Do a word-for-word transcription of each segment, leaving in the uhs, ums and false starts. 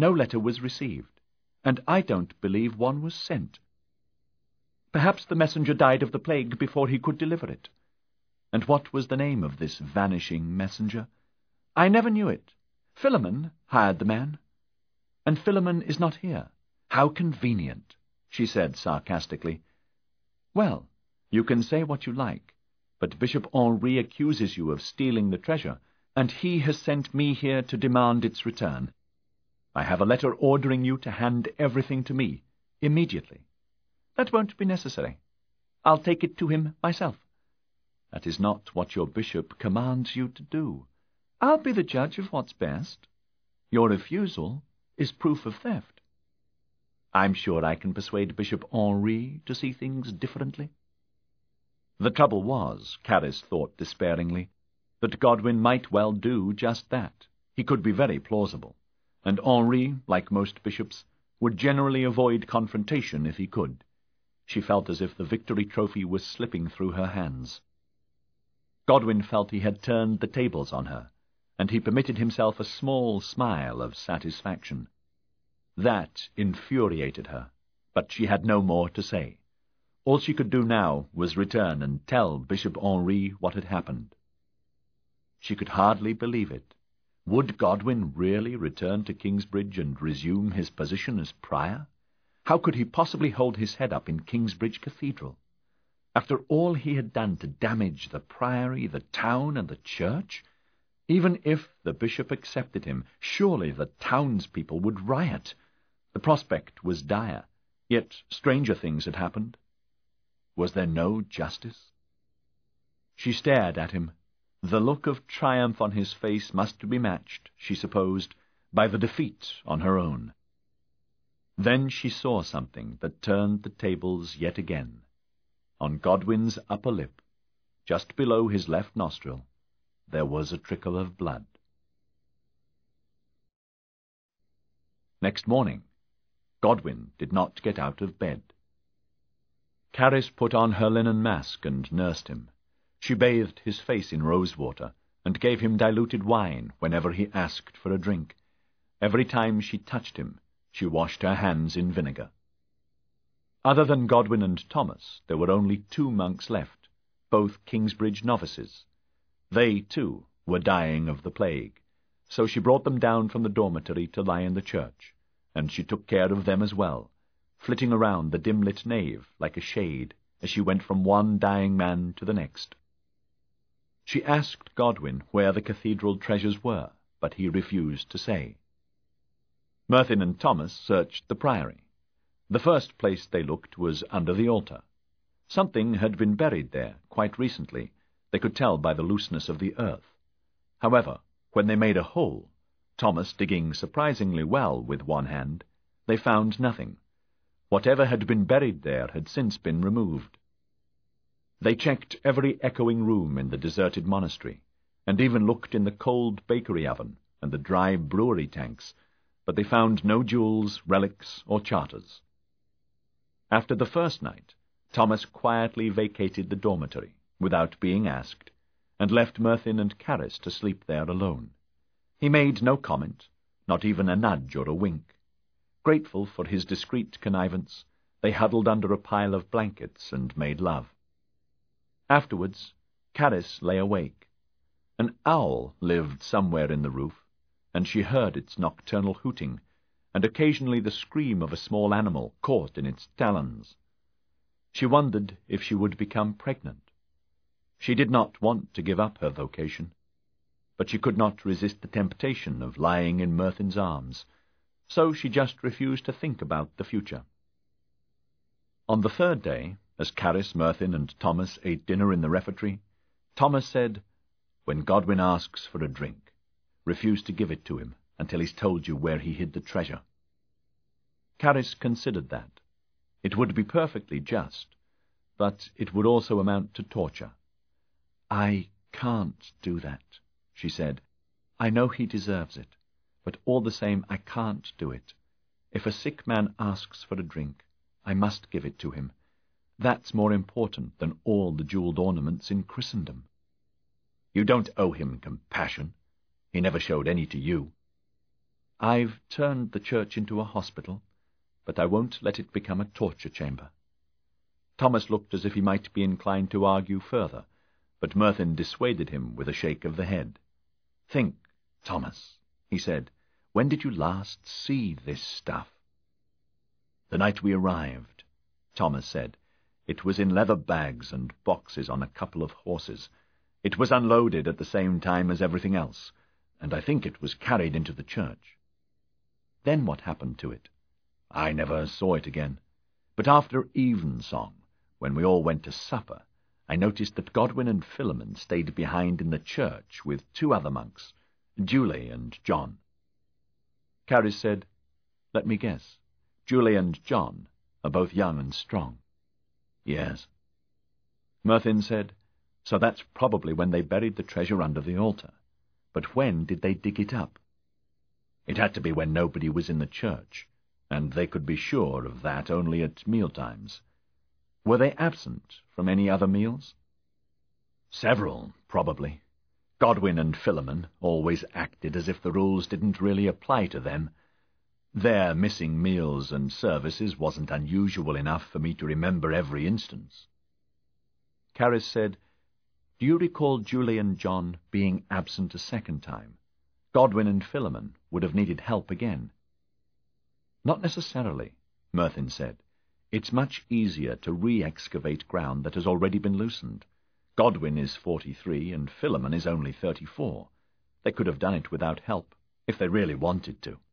No letter was received, and I don't believe one was sent. Perhaps the messenger died of the plague before he could deliver it. And what was the name of this vanishing messenger? I never knew it. Philemon hired the man. And Philemon is not here. How convenient, she said sarcastically. Well, you can say what you like, but Bishop Henri accuses you of stealing the treasure, and he has sent me here to demand its return. I have a letter ordering you to hand everything to me, immediately. That won't be necessary. I'll take it to him myself. That is not what your bishop commands you to do. I'll be the judge of what's best. Your refusal is proof of theft. I'm sure I can persuade Bishop Henri to see things differently. The trouble was, Caris thought despairingly, that Godwin might well do just that. He could be very plausible, and Henri, like most bishops, would generally avoid confrontation if he could. She felt as if the victory trophy was slipping through her hands. Godwin felt he had turned the tables on her, and he permitted himself a small smile of satisfaction. That infuriated her, but she had no more to say. All she could do now was return and tell Bishop Henri what had happened. She could hardly believe it. Would Godwin really return to Kingsbridge and resume his position as prior? How could he possibly hold his head up in Kingsbridge Cathedral? After all he had done to damage the priory, the town, and the church? Even if the bishop accepted him, surely the townspeople would riot. The prospect was dire, yet stranger things had happened. Was there no justice? She stared at him. The look of triumph on his face must be matched, she supposed, by the defeat on her own. Then she saw something that turned the tables yet again. On Godwin's upper lip, just below his left nostril, there was a trickle of blood. Next morning, Godwin did not get out of bed. Caris put on her linen mask and nursed him. She bathed his face in rosewater, and gave him diluted wine whenever he asked for a drink. Every time she touched him, she washed her hands in vinegar. Other than Godwin and Thomas, there were only two monks left, both Kingsbridge novices. They, too, were dying of the plague, so she brought them down from the dormitory to lie in the church, and she took care of them as well, flitting around the dim-lit nave like a shade as she went from one dying man to the next. She asked Godwin where the cathedral treasures were, but he refused to say. Merthin and Thomas searched the priory. The first place they looked was under the altar. Something had been buried there quite recently. They could tell by the looseness of the earth. However, when they made a hole, Thomas digging surprisingly well with one hand, they found nothing. Whatever had been buried there had since been removed. They checked every echoing room in the deserted monastery, and even looked in the cold bakery oven and the dry brewery tanks, but they found no jewels, relics, or charters. After the first night, Thomas quietly vacated the dormitory, without being asked, and left Merthin and Caris to sleep there alone. He made no comment, not even a nudge or a wink. Grateful for his discreet connivance, they huddled under a pile of blankets and made love. Afterwards, Caris lay awake. An owl lived somewhere in the roof, and she heard its nocturnal hooting, and occasionally the scream of a small animal caught in its talons. She wondered if she would become pregnant. She did not want to give up her vocation, but she could not resist the temptation of lying in Merthin's arms, so she just refused to think about the future. On the third day, as Caris, Merthin, and Thomas ate dinner in the refectory, Thomas said, "When Godwin asks for a drink, refuse to give it to him until he's told you where he hid the treasure." Caris considered that. It would be perfectly just, but it would also amount to torture. "I can't do that," she said. "I know he deserves it, but all the same I can't do it. If a sick man asks for a drink, I must give it to him. That's more important than all the jewelled ornaments in Christendom." "You don't owe him compassion. He never showed any to you." I've turned the church into a hospital, but I won't let it become a torture chamber." Thomas looked as if he might be inclined to argue further, but Merthyn dissuaded him with a shake of the head. "Think, Thomas," he said. "When did you last see this stuff?" "The night we arrived," Thomas said. "It was in leather bags and boxes on a couple of horses. It was unloaded at the same time as everything else, and I think it was carried into the church." "Then what happened to it?" "I never saw it again. But after evensong, when we all went to supper, I noticed that Godwin and Philemon stayed behind in the church with two other monks, Julie and John." Caris said, "Let me guess. Julie and John are both young and strong." "Yes." Merthyn said, "So that's probably when they buried the treasure under the altar. But when did they dig it up?" "It had to be when nobody was in the church, and they could be sure of that only at mealtimes." "Were they absent from any other meals?" "Several, probably. Godwin and Philemon always acted as if the rules didn't really apply to them. Their missing meals and services wasn't unusual enough for me to remember every instance." Caris said, "Do you recall Julie and John being absent a second time? Godwin and Philemon would have needed help again." "Not necessarily," Merthyn said. "It's much easier to re-excavate ground that has already been loosened. Godwin is forty-three, and Philemon is only thirty-four. They could have done it without help, if they really wanted to."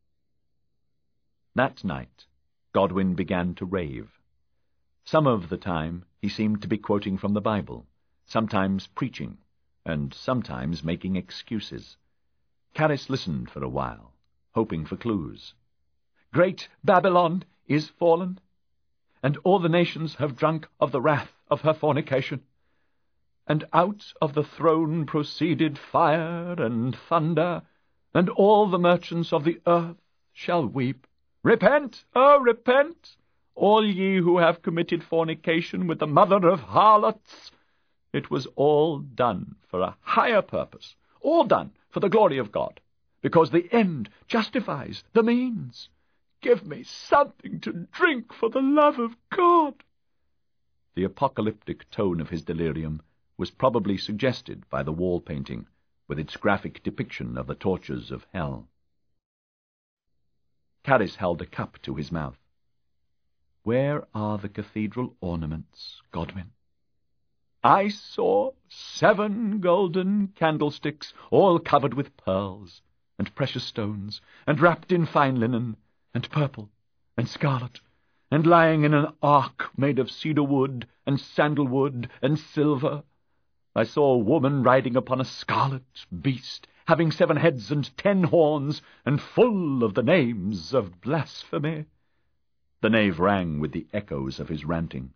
That night, Godwin began to rave. Some of the time he seemed to be quoting from the Bible, sometimes preaching, and sometimes making excuses. Caris listened for a while, hoping for clues. "Great Babylon is fallen, and all the nations have drunk of the wrath of her fornication. And out of the throne proceeded fire and thunder, and all the merchants of the earth shall weep. Repent, oh, repent, all ye who have committed fornication with the mother of harlots. It was all done for a higher purpose, all done for the glory of God, because the end justifies the means. Give me something to drink for the love of God." The apocalyptic tone of his delirium was probably suggested by the wall painting, with its graphic depiction of the tortures of hell. Caris held a cup to his mouth. "Where are the cathedral ornaments, Godwin?" "I saw seven golden candlesticks, all covered with pearls and precious stones, and wrapped in fine linen, and purple, and scarlet, and lying in an ark made of cedar wood, and sandalwood, and silver. I saw a woman riding upon a scarlet beast, having seven heads and ten horns, and full of the names of blasphemy." The nave rang with the echoes of his ranting.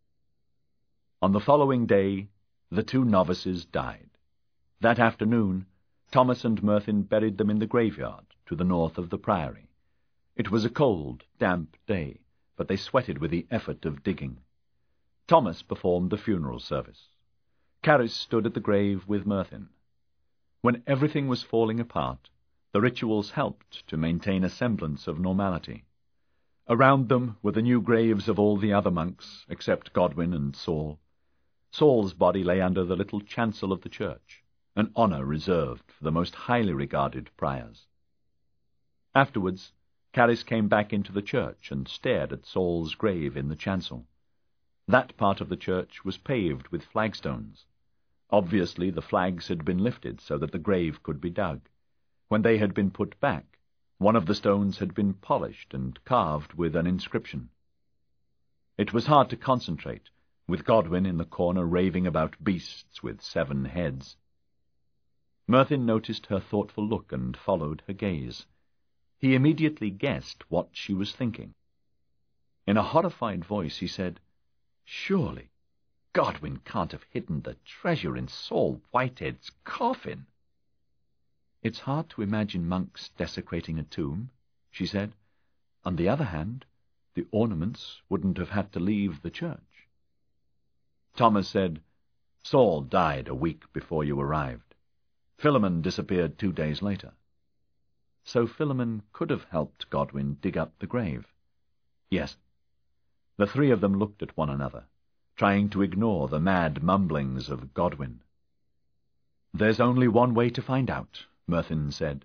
On the following day, the two novices died. That afternoon, Thomas and Merthyn buried them in the graveyard to the north of the priory. It was a cold, damp day, but they sweated with the effort of digging. Thomas performed the funeral service. Caris stood at the grave with Merthyn. When everything was falling apart, the rituals helped to maintain a semblance of normality. Around them were the new graves of all the other monks, except Godwin and Saul. Saul's body lay under the little chancel of the church, an honour reserved for the most highly regarded priors. Afterwards, Caris came back into the church and stared at Saul's grave in the chancel. That part of the church was paved with flagstones. Obviously the flags had been lifted so that the grave could be dug. When they had been put back, one of the stones had been polished and carved with an inscription. It was hard to concentrate, with Godwin in the corner raving about beasts with seven heads. Merthyn noticed her thoughtful look and followed her gaze. He immediately guessed what she was thinking. In a horrified voice he said, "Surely Godwin can't have hidden the treasure in Saul Whitehead's coffin." "It's hard to imagine monks desecrating a tomb," she said. "On the other hand, the ornaments wouldn't have had to leave the church." Thomas said, "Saul died a week before you arrived. Philemon disappeared two days later." So Philemon could have helped Godwin dig up the grave. Yes. The three of them looked at one another, trying to ignore the mad mumblings of Godwin. "There's only one way to find out," Merthyn said.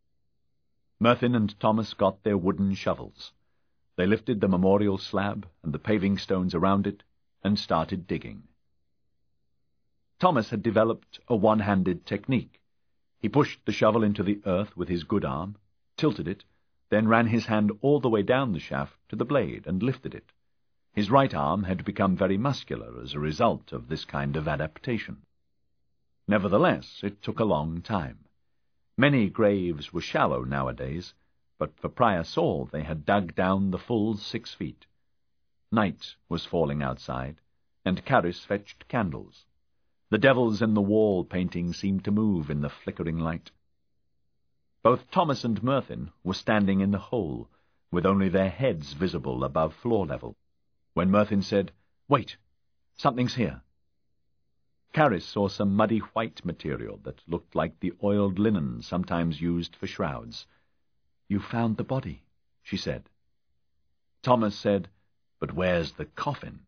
Merthyn and Thomas got their wooden shovels. They lifted the memorial slab and the paving stones around it and started digging. Thomas had developed a one-handed technique. He pushed the shovel into the earth with his good arm, tilted it, then ran his hand all the way down the shaft to the blade and lifted it. His right arm had become very muscular as a result of this kind of adaptation. Nevertheless, it took a long time. Many graves were shallow nowadays, but for Prior Saul they had dug down the full six feet. Night was falling outside, and Caris fetched candles. The devils in the wall painting seemed to move in the flickering light. Both Thomas and Merthyn were standing in the hole, with only their heads visible above floor level, when Merthyn said, "Wait, something's here." Caris saw some muddy white material that looked like the oiled linen sometimes used for shrouds. "You found the body," she said. Thomas said, "But where's the coffin?"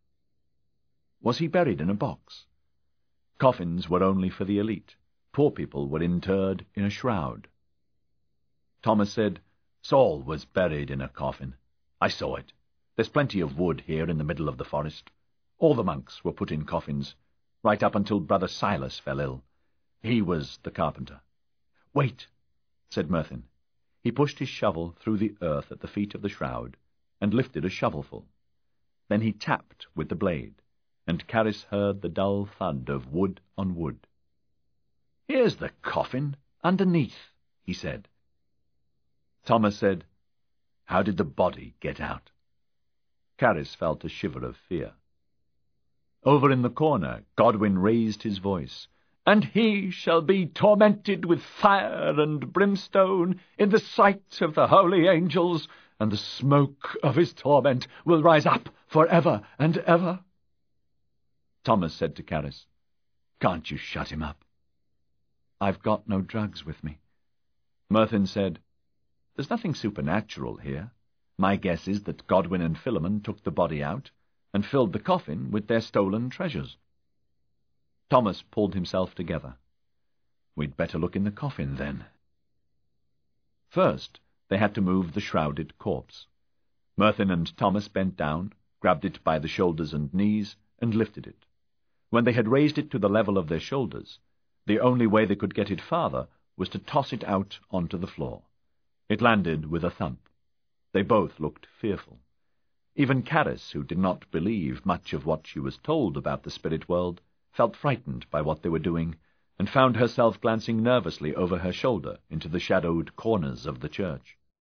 Was he buried in a box? Coffins were only for the elite. Poor people were interred in a shroud. Thomas said, "Saul was buried in a coffin. I saw it. There's plenty of wood here in the middle of the forest. All the monks were put in coffins, right up until Brother Silas fell ill. He was the carpenter." "Wait," said Merthyn. He pushed his shovel through the earth at the feet of the shroud, and lifted a shovelful. Then he tapped with the blade, and Caris heard the dull thud of wood on wood. "Here's the coffin, underneath," he said. Thomas said, "How did the body get out?" Caris felt a shiver of fear. Over in the corner, Godwin raised his voice. "And he shall be tormented with fire and brimstone in the sight of the holy angels, and the smoke of his torment will rise up for ever and ever." Thomas said to Caris, "Can't you shut him up?" "I've got no drugs with me." Merthyn said, "There's nothing supernatural here. My guess is that Godwin and Philemon took the body out and filled the coffin with their stolen treasures." Thomas pulled himself together. "We'd better look in the coffin, then." First, they had to move the shrouded corpse. Merthyn and Thomas bent down, grabbed it by the shoulders and knees, and lifted it. When they had raised it to the level of their shoulders, the only way they could get it farther was to toss it out onto the floor. It landed with a thump. They both looked fearful. Even Caris, who did not believe much of what she was told about the spirit world, felt frightened by what they were doing, and found herself glancing nervously over her shoulder into the shadowed corners of the church.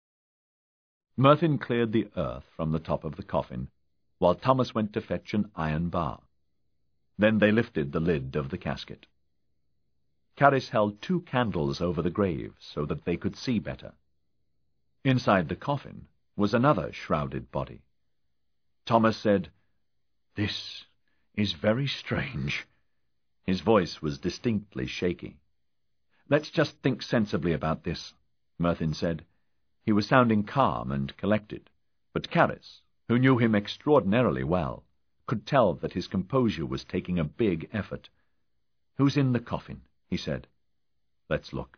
Merthyn cleared the earth from the top of the coffin, while Thomas went to fetch an iron bar. Then they lifted the lid of the casket. Caris held two candles over the grave so that they could see better. Inside the coffin was another shrouded body. Thomas said, "This is very strange." His voice was distinctly shaky. "Let's just think sensibly about this," Merthyn said. He was sounding calm and collected, but Caris, who knew him extraordinarily well, could tell that his composure was taking a big effort. "Who's in the coffin?" he said. "Let's look."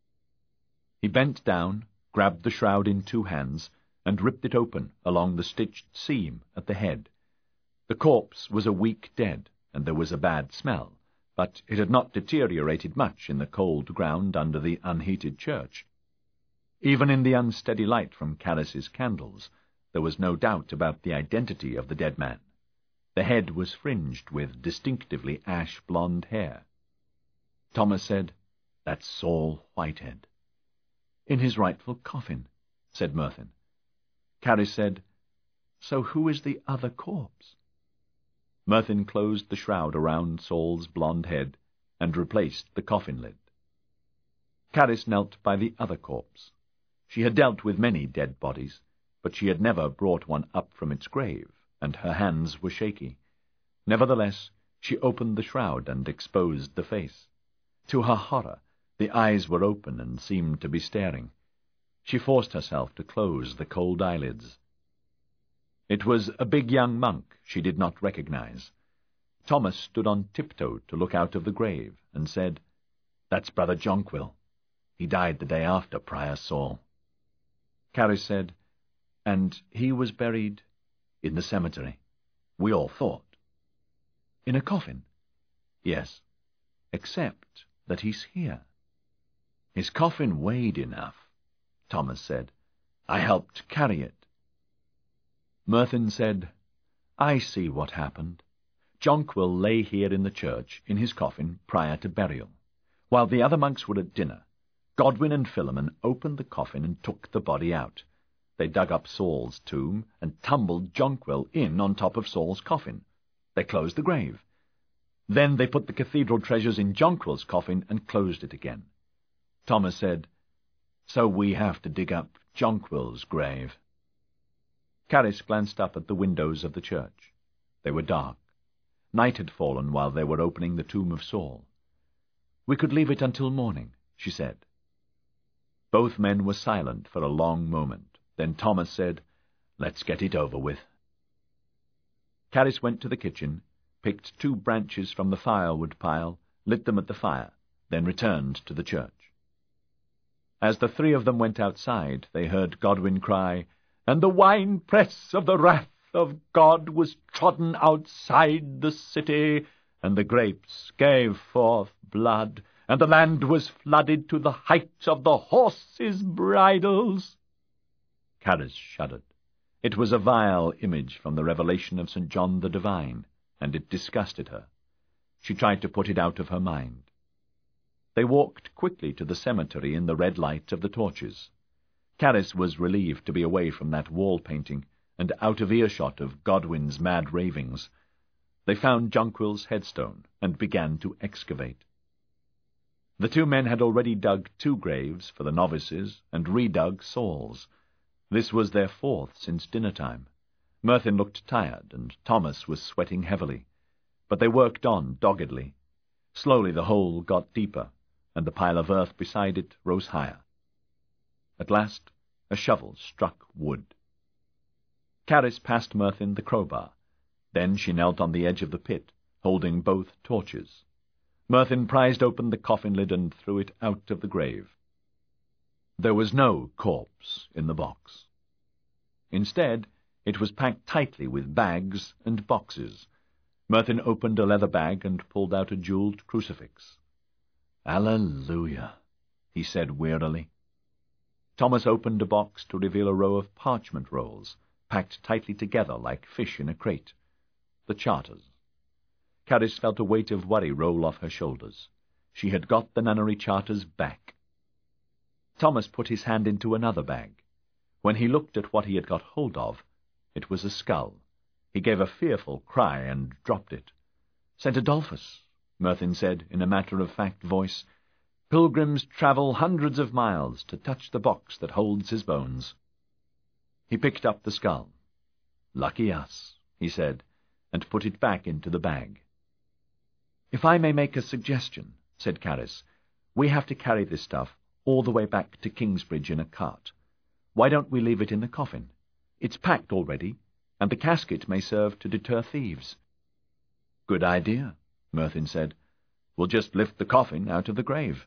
He bent down, grabbed the shroud in two hands, and ripped it open along the stitched seam at the head. The corpse was a week dead, and there was a bad smell, but it had not deteriorated much in the cold ground under the unheated church. Even in the unsteady light from Caris's candles, there was no doubt about the identity of the dead man. The head was fringed with distinctively ash-blonde hair. Thomas said, "That's Saul Whitehead." "In his rightful coffin," said Merthyn. Caris said, "So who is the other corpse?" Merthyn closed the shroud around Saul's blonde head and replaced the coffin lid. Caris knelt by the other corpse. She had dealt with many dead bodies, but she had never brought one up from its grave, and her hands were shaky. Nevertheless, she opened the shroud and exposed the face. To her horror, the eyes were open and seemed to be staring. She forced herself to close the cold eyelids. It was a big young monk she did not recognize. Thomas stood on tiptoe to look out of the grave and said, "That's Brother Jonquil. He died the day after Prior Saul." Caris said, "And he was buried in the cemetery, we all thought." "In a coffin?" "Yes, except that he's here." "His coffin weighed enough," Thomas said. "I helped carry it." Merthin said, "I see what happened. Jonquil lay here in the church in his coffin prior to burial. While the other monks were at dinner, Godwin and Philemon opened the coffin and took the body out. They dug up Saul's tomb and tumbled Jonquil in on top of Saul's coffin. They closed the grave. Then they put the cathedral treasures in Jonquil's coffin and closed it again." Thomas said, "So we have to dig up Jonquil's grave." Caris glanced up at the windows of the church. They were dark. Night had fallen while they were opening the tomb of Saul. "We could leave it until morning," she said. Both men were silent for a long moment. Then Thomas said, "Let's get it over with." Caris went to the kitchen, picked two branches from the firewood pile, lit them at the fire, then returned to the church. As the three of them went outside, they heard Godwin cry, "And the winepress of the wrath of God was trodden outside the city, and the grapes gave forth blood, and the land was flooded to the height of the horses' bridles." Caris shuddered. It was a vile image from the revelation of Saint John the Divine, and it disgusted her. She tried to put it out of her mind. They walked quickly to the cemetery in the red light of the torches. Caris was relieved to be away from that wall-painting and out of earshot of Godwin's mad ravings. They found Jonquil's headstone and began to excavate. The two men had already dug two graves for the novices and redug Saul's. This was their fourth since dinner-time. Merthin looked tired, and Thomas was sweating heavily. But they worked on doggedly. Slowly the hole got deeper, and the pile of earth beside it rose higher. At last a shovel struck wood. Caris passed Merthin the crowbar. Then she knelt on the edge of the pit, holding both torches. Merthin prized open the coffin lid and threw it out of the grave. There was no corpse in the box. Instead, it was packed tightly with bags and boxes. Merthin opened a leather bag and pulled out a jeweled crucifix. "Alleluia," he said wearily. Thomas opened a box to reveal a row of parchment rolls, packed tightly together like fish in a crate. The charters. Caris felt a weight of worry roll off her shoulders. She had got the nunnery charters back. Thomas put his hand into another bag. When he looked at what he had got hold of, it was a skull. He gave a fearful cry and dropped it. "Saint Adolphus," Merthin said in a matter-of-fact voice, "pilgrims travel hundreds of miles to touch the box that holds his bones." He picked up the skull. "Lucky us," he said, and put it back into the bag. "If I may make a suggestion," said Caris, "we have to carry this stuff all the way back to Kingsbridge in a cart. Why don't we leave it in the coffin? It's packed already, and the casket may serve to deter thieves." "Good idea," Merthin said. "We'll just lift the coffin out of the grave."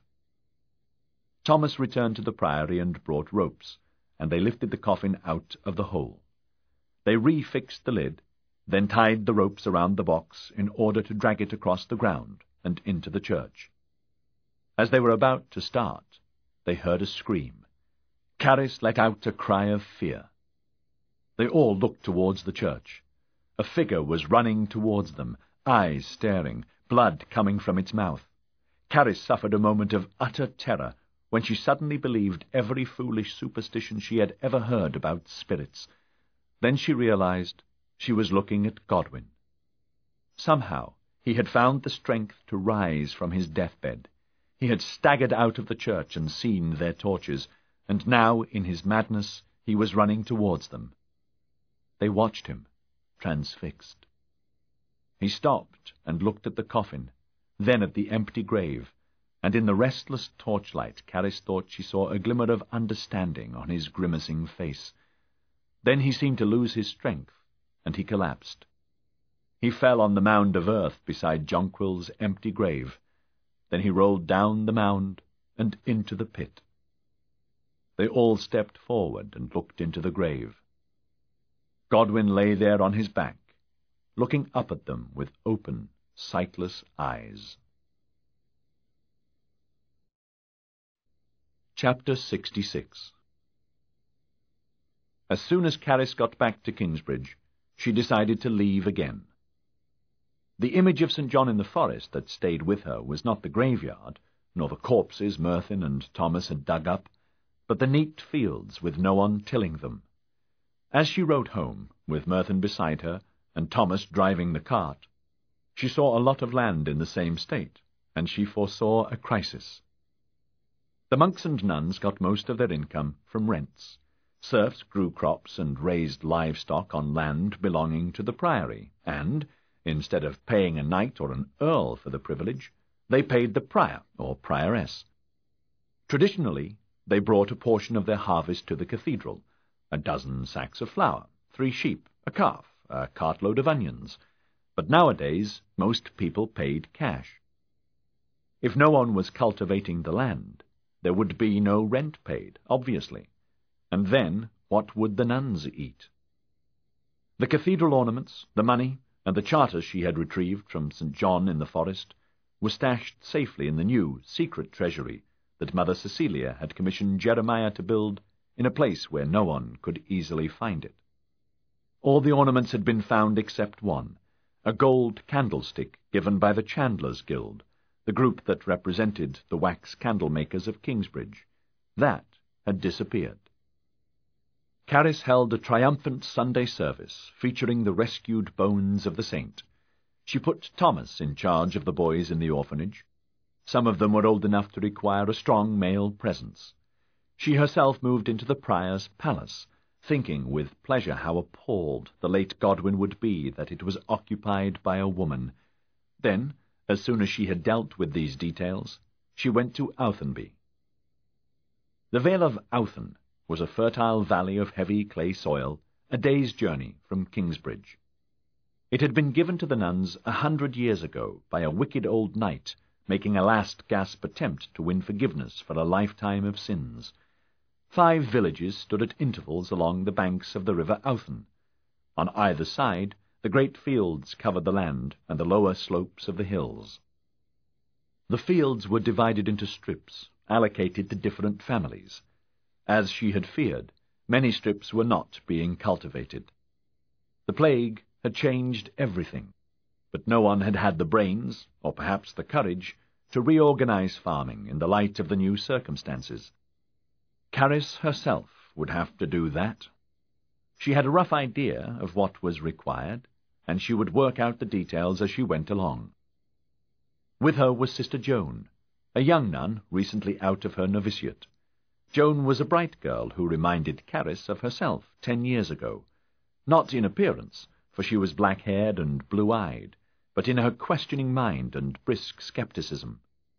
Thomas returned to the priory and brought ropes, and they lifted the coffin out of the hole. They refixed the lid, then tied the ropes around the box in order to drag it across the ground and into the church. As they were about to start, they heard a scream. Caris let out a cry of fear. They all looked towards the church. A figure was running towards them, eyes staring, blood coming from its mouth. Caris suffered a moment of utter terror when she suddenly believed every foolish superstition she had ever heard about spirits. Then she realized she was looking at Godwin. Somehow he had found the strength to rise from his deathbed. He had staggered out of the church and seen their torches, and now, in his madness, he was running towards them. They watched him, transfixed. He stopped and looked at the coffin, then at the empty grave, and in the restless torchlight Caris thought she saw a glimmer of understanding on his grimacing face. Then he seemed to lose his strength, and he collapsed. He fell on the mound of earth beside Jonquil's empty grave. Then he rolled down the mound and into the pit. They all stepped forward and looked into the grave. Godwin lay there on his back, looking up at them with open, sightless eyes. Chapter sixty-six. As soon as Caris got back to Kingsbridge, she decided to leave again. The image of Saint John in the Forest that stayed with her was not the graveyard, nor the corpses Merthyn and Thomas had dug up, but the neat fields with no one tilling them. As she rode home, with Merthyn beside her and Thomas driving the cart, she saw a lot of land in the same state, and she foresaw a crisis. The monks and nuns got most of their income from rents. Serfs grew crops and raised livestock on land belonging to the priory, and, instead of paying a knight or an earl for the privilege, they paid the prior or prioress. Traditionally, they brought a portion of their harvest to the cathedral, a dozen sacks of flour, three sheep, a calf, a cartload of onions. But nowadays most people paid cash. If no one was cultivating the land, there would be no rent paid, obviously. And then what would the nuns eat? The cathedral ornaments, the money, and the charters she had retrieved from Saint John in the Forest were stashed safely in the new, secret treasury that Mother Cecilia had commissioned Jeremiah to build in a place where no one could easily find it. All the ornaments had been found except one, a gold candlestick given by the Chandlers' Guild, the group that represented the wax candle-makers of Kingsbridge. That had disappeared. Caris held a triumphant Sunday service featuring the rescued bones of the saint. She put Thomas in charge of the boys in the orphanage. Some of them were old enough to require a strong male presence. She herself moved into the prior's palace, thinking with pleasure how appalled the late Godwin would be that it was occupied by a woman. Then, as soon as she had dealt with these details, she went to Outhenby. The Vale of Outhen was a fertile valley of heavy clay soil, a day's journey from Kingsbridge. It had been given to the nuns a hundred years ago by a wicked old knight making a last-gasp attempt to win forgiveness for a lifetime of sins. Five villages stood at intervals along the banks of the river Outhen. On either side, the great fields covered the land and the lower slopes of the hills. The fields were divided into strips, allocated to different families. As she had feared, many strips were not being cultivated. The plague had changed everything, but no one had had the brains, or perhaps the courage, to reorganize farming in the light of the new circumstances. Caris herself would have to do that. She had a rough idea of what was required, and she would work out the details as she went along. With her was Sister Joan, a young nun recently out of her novitiate. Joan was a bright girl who reminded Caris of herself ten years ago, not in appearance, for she was black-haired and blue-eyed, but in her questioning mind and brisk skepticism.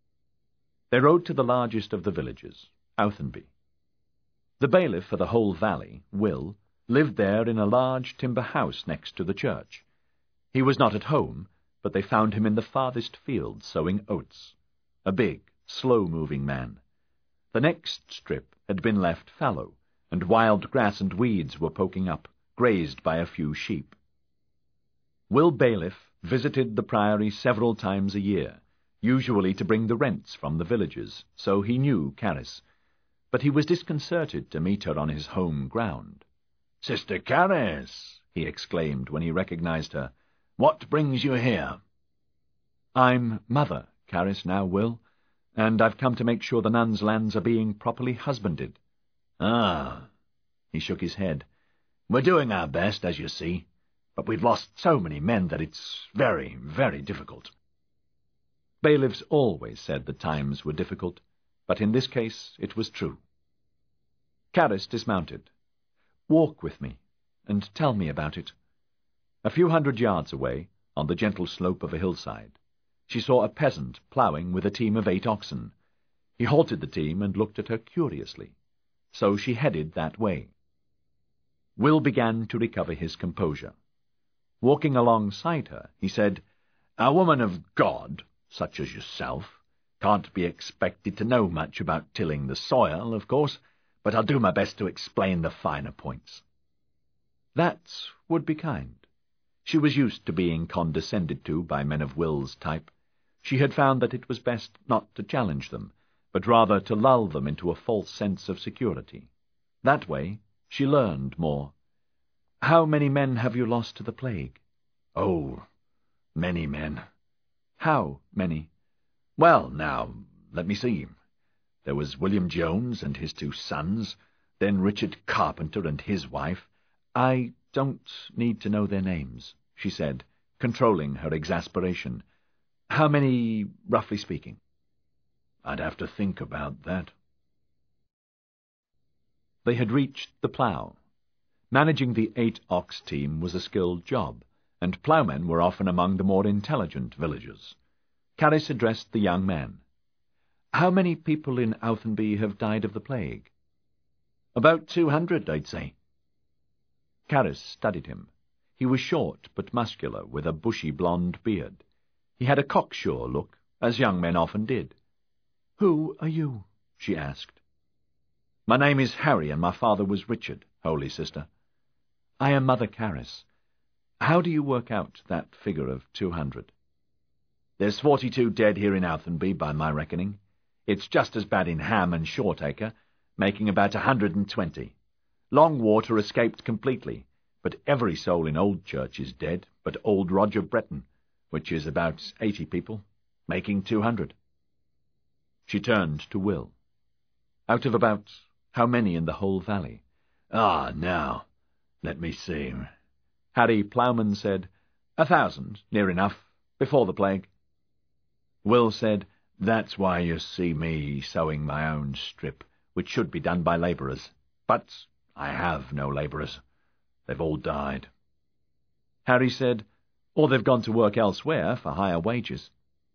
They rode to the largest of the villages, Outhenby. The bailiff for the whole valley, Will, lived there in a large timber house next to the church. He was not at home, but they found him in the farthest field sowing oats, a big, slow-moving man. The next strip had been left fallow, and wild grass and weeds were poking up, grazed by a few sheep. Will Bailiff visited the priory several times a year, usually to bring the rents from the villages, so he knew Caris, but he was disconcerted to meet her on his home ground. "Sister Caris!" he exclaimed when he recognized her. "What brings you here?" "I'm Mother Caris now, Will, and I've come to make sure the nuns' lands are being properly husbanded." "Ah." He shook his head. "We're doing our best, as you see, but we've lost so many men that it's very, very difficult." Bailiffs always said the times were difficult, but in this case it was true. Caris dismounted. "Walk with me, and tell me about it." A few hundred yards away, on the gentle slope of a hillside, she saw a peasant ploughing with a team of eight oxen. He halted the team and looked at her curiously, so she headed that way. Will began to recover his composure. Walking alongside her, he said, "A woman of God, such as yourself, can't be expected to know much about tilling the soil, of course, but I'll do my best to explain the finer points." That would be kind. She was used to being condescended to by men of Will's type. She had found that it was best not to challenge them, but rather to lull them into a false sense of security. That way she learned more. "How many men have you lost to the plague?" "Oh, many men." "How many?" "Well, now, let me see. There was William Jones and his two sons, then Richard Carpenter and his wife." "I don't need to know their names," she said, controlling her exasperation. "How many, roughly speaking?" "I'd have to think about that." They had reached the plough. Managing the eight-ox team was a skilled job, and ploughmen were often among the more intelligent villagers. Caris addressed the young man. "How many people in Outhenby have died of the plague?" "About two hundred, I'd say." Caris studied him. He was short but muscular, with a bushy blonde beard. He had a cocksure look, as young men often did. "Who are you?" she asked. "My name is Harry, and my father was Richard, Holy Sister." "I am Mother Caris. How do you work out that figure of two hundred?" "There's forty-two dead here in Outhenby, by my reckoning. It's just as bad in Ham and Shortacre, making about a hundred and twenty. Longwater escaped completely, but every soul in Old Church is dead but old Roger Breton, which is about eighty people, making two hundred. She turned to Will. "Out of about how many in the whole valley?" "Ah, now, let me see." Harry Ploughman said, "A thousand, near enough, before the plague." Will said, "That's why you see me sowing my own strip, which should be done by labourers. But I have no labourers. They've all died." Harry said, "Or they've gone to work elsewhere for higher wages."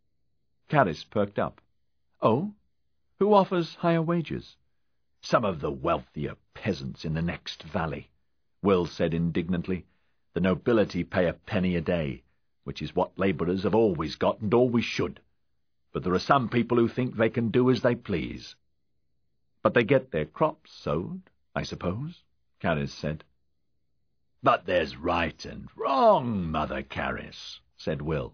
Caris perked up. "Oh? Who offers higher wages?" "Some of the wealthier peasants in the next valley," Will said indignantly. "The nobility pay a penny a day, which is what labourers have always got and always should. But there are some people who think they can do as they please." "But they get their crops sowed, I suppose," Caris said. "But there's right and wrong, Mother Caris," said Will.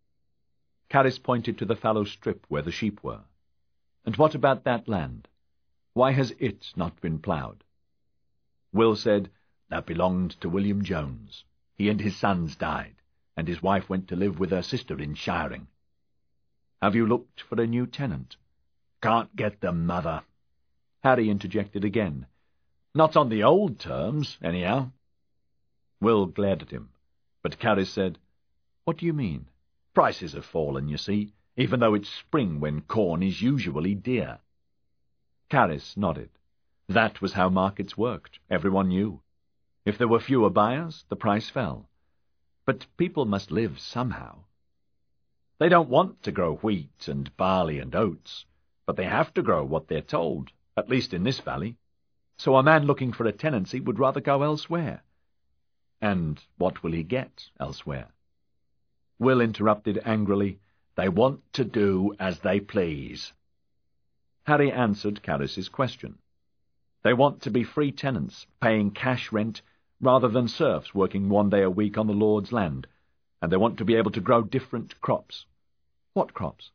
Caris pointed to the fallow strip where the sheep were. "And what about that land? Why has it not been ploughed?" Will said, "That belonged to William Jones. He and his sons died, and his wife went to live with her sister in Shiring." "Have you looked for a new tenant?" "Can't get them, Mother." Harry interjected again. "Not on the old terms, anyhow." Will glared at him, but Caris said, "What do you mean?" "Prices have fallen, you see, even though it's spring when corn is usually dear." Caris nodded. That was how markets worked, everyone knew. If there were fewer buyers, the price fell. But people must live somehow. They don't want to grow wheat and barley and oats, but they have to grow what they're told, at least in this valley. So a man looking for a tenancy would rather go elsewhere. And what will he get elsewhere? Will interrupted angrily, "They want to do as they please." Harry answered Caris's question. They want to be free tenants, paying cash rent, rather than serfs working one day a week on the Lord's land, and they want to be able to grow different crops. What crops?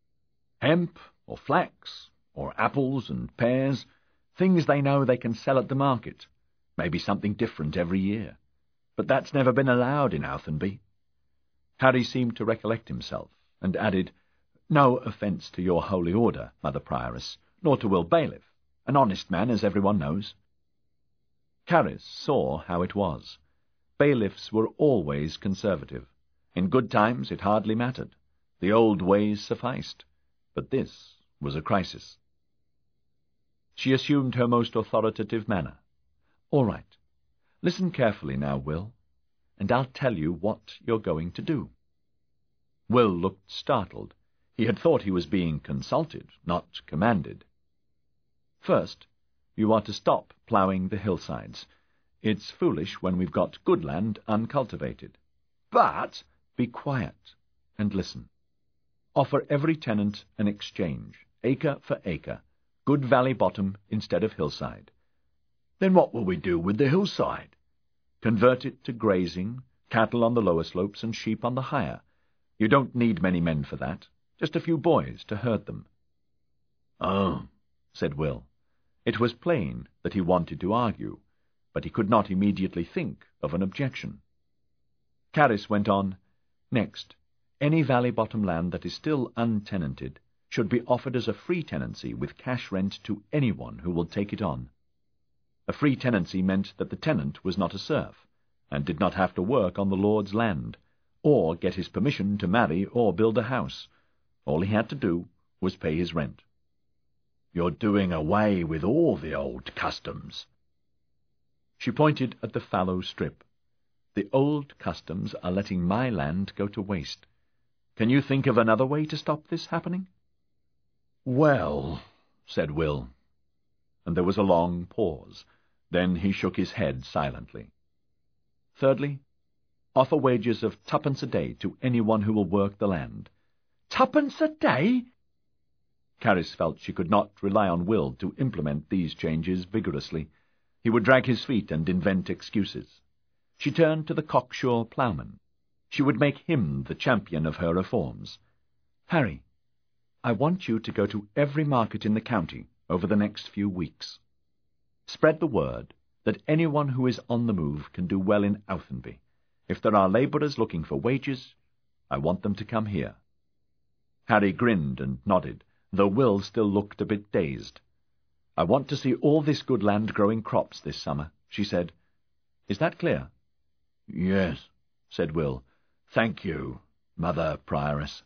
Hemp, or flax, or apples and pears, things they know they can sell at the market, maybe something different every year. But that's never been allowed in Outhenby. Harry seemed to recollect himself, and added, "No offence to your holy order, Mother Prioress, nor to Will Bailiff, an honest man, as everyone knows." Caris saw how it was. Bailiffs were always conservative. In good times it hardly mattered. The old ways sufficed. But this was a crisis. She assumed her most authoritative manner. "All right. Listen carefully now, Will, and I'll tell you what you're going to do." Will looked startled. He had thought he was being consulted, not commanded. First, you are to stop ploughing the hillsides. It's foolish when we've got good land uncultivated. But be quiet and listen. Offer every tenant an exchange, acre for acre, good valley bottom instead of hillside. Then what will we do with the hillside? Convert it to grazing, cattle on the lower slopes and sheep on the higher. You don't need many men for that, just a few boys to herd them. Oh, said Will. It was plain that he wanted to argue, but he could not immediately think of an objection. Caris went on, Next, any valley-bottom land that is still untenanted should be offered as a free tenancy with cash rent to anyone who will take it on. A free tenancy meant that the tenant was not a serf, and did not have to work on the lord's land, or get his permission to marry or build a house. All he had to do was pay his rent. You're doing away with all the old customs. She pointed at the fallow strip. The old customs are letting my land go to waste. Can you think of another way to stop this happening? Well, said Will. And there was a long pause. Then he shook his head silently. Thirdly, offer wages of twopence a day to anyone who will work the land. Twopence a day? Caris felt she could not rely on Will to implement these changes vigorously. He would drag his feet and invent excuses. She turned to the cocksure ploughman. She would make him the champion of her reforms. Harry, I want you to go to every market in the county over the next few weeks. Spread the word that anyone who is on the move can do well in Outhenby. If there are labourers looking for wages, I want them to come here. Harry grinned and nodded, though Will still looked a bit dazed. I want to see all this good land growing crops this summer, she said. Is that clear? Yes, said Will. Thank you, Mother Prioress.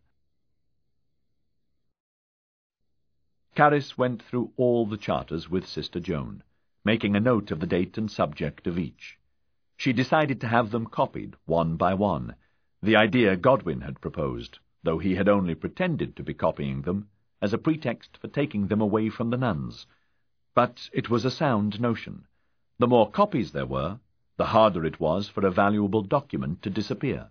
Caris went through all the charters with Sister Joan, making a note of the date and subject of each. She decided to have them copied one by one, the idea Godwin had proposed, though he had only pretended to be copying them as a pretext for taking them away from the nuns. But it was a sound notion. The more copies there were, the harder it was for a valuable document to disappear.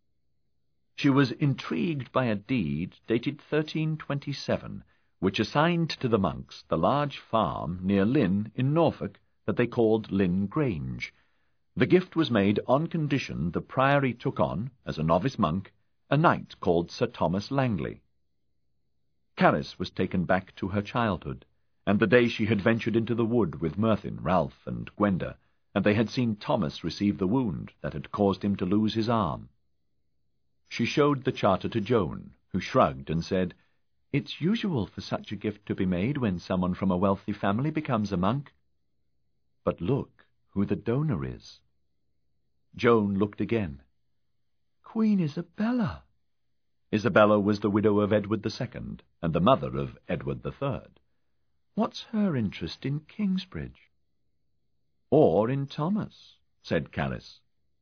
She was intrigued by a deed dated thirteen twenty-seven, which assigned to the monks the large farm near Lynn in Norfolk that they called Lynn Grange. The gift was made on condition the priory took on, as a novice monk, a knight called Sir Thomas Langley. Caris was taken back to her childhood, and the day she had ventured into the wood with Merthin, Ralph, and Gwenda, and they had seen Thomas receive the wound that had caused him to lose his arm. She showed the charter to Joan, who shrugged and said, It's usual for such a gift to be made when someone from a wealthy family becomes a monk. But look who the donor is. Joan looked again. Queen Isabella. Isabella was the widow of Edward the Second, and the mother of Edward the Third. What's her interest in Kingsbridge? Or in Thomas, said Caris.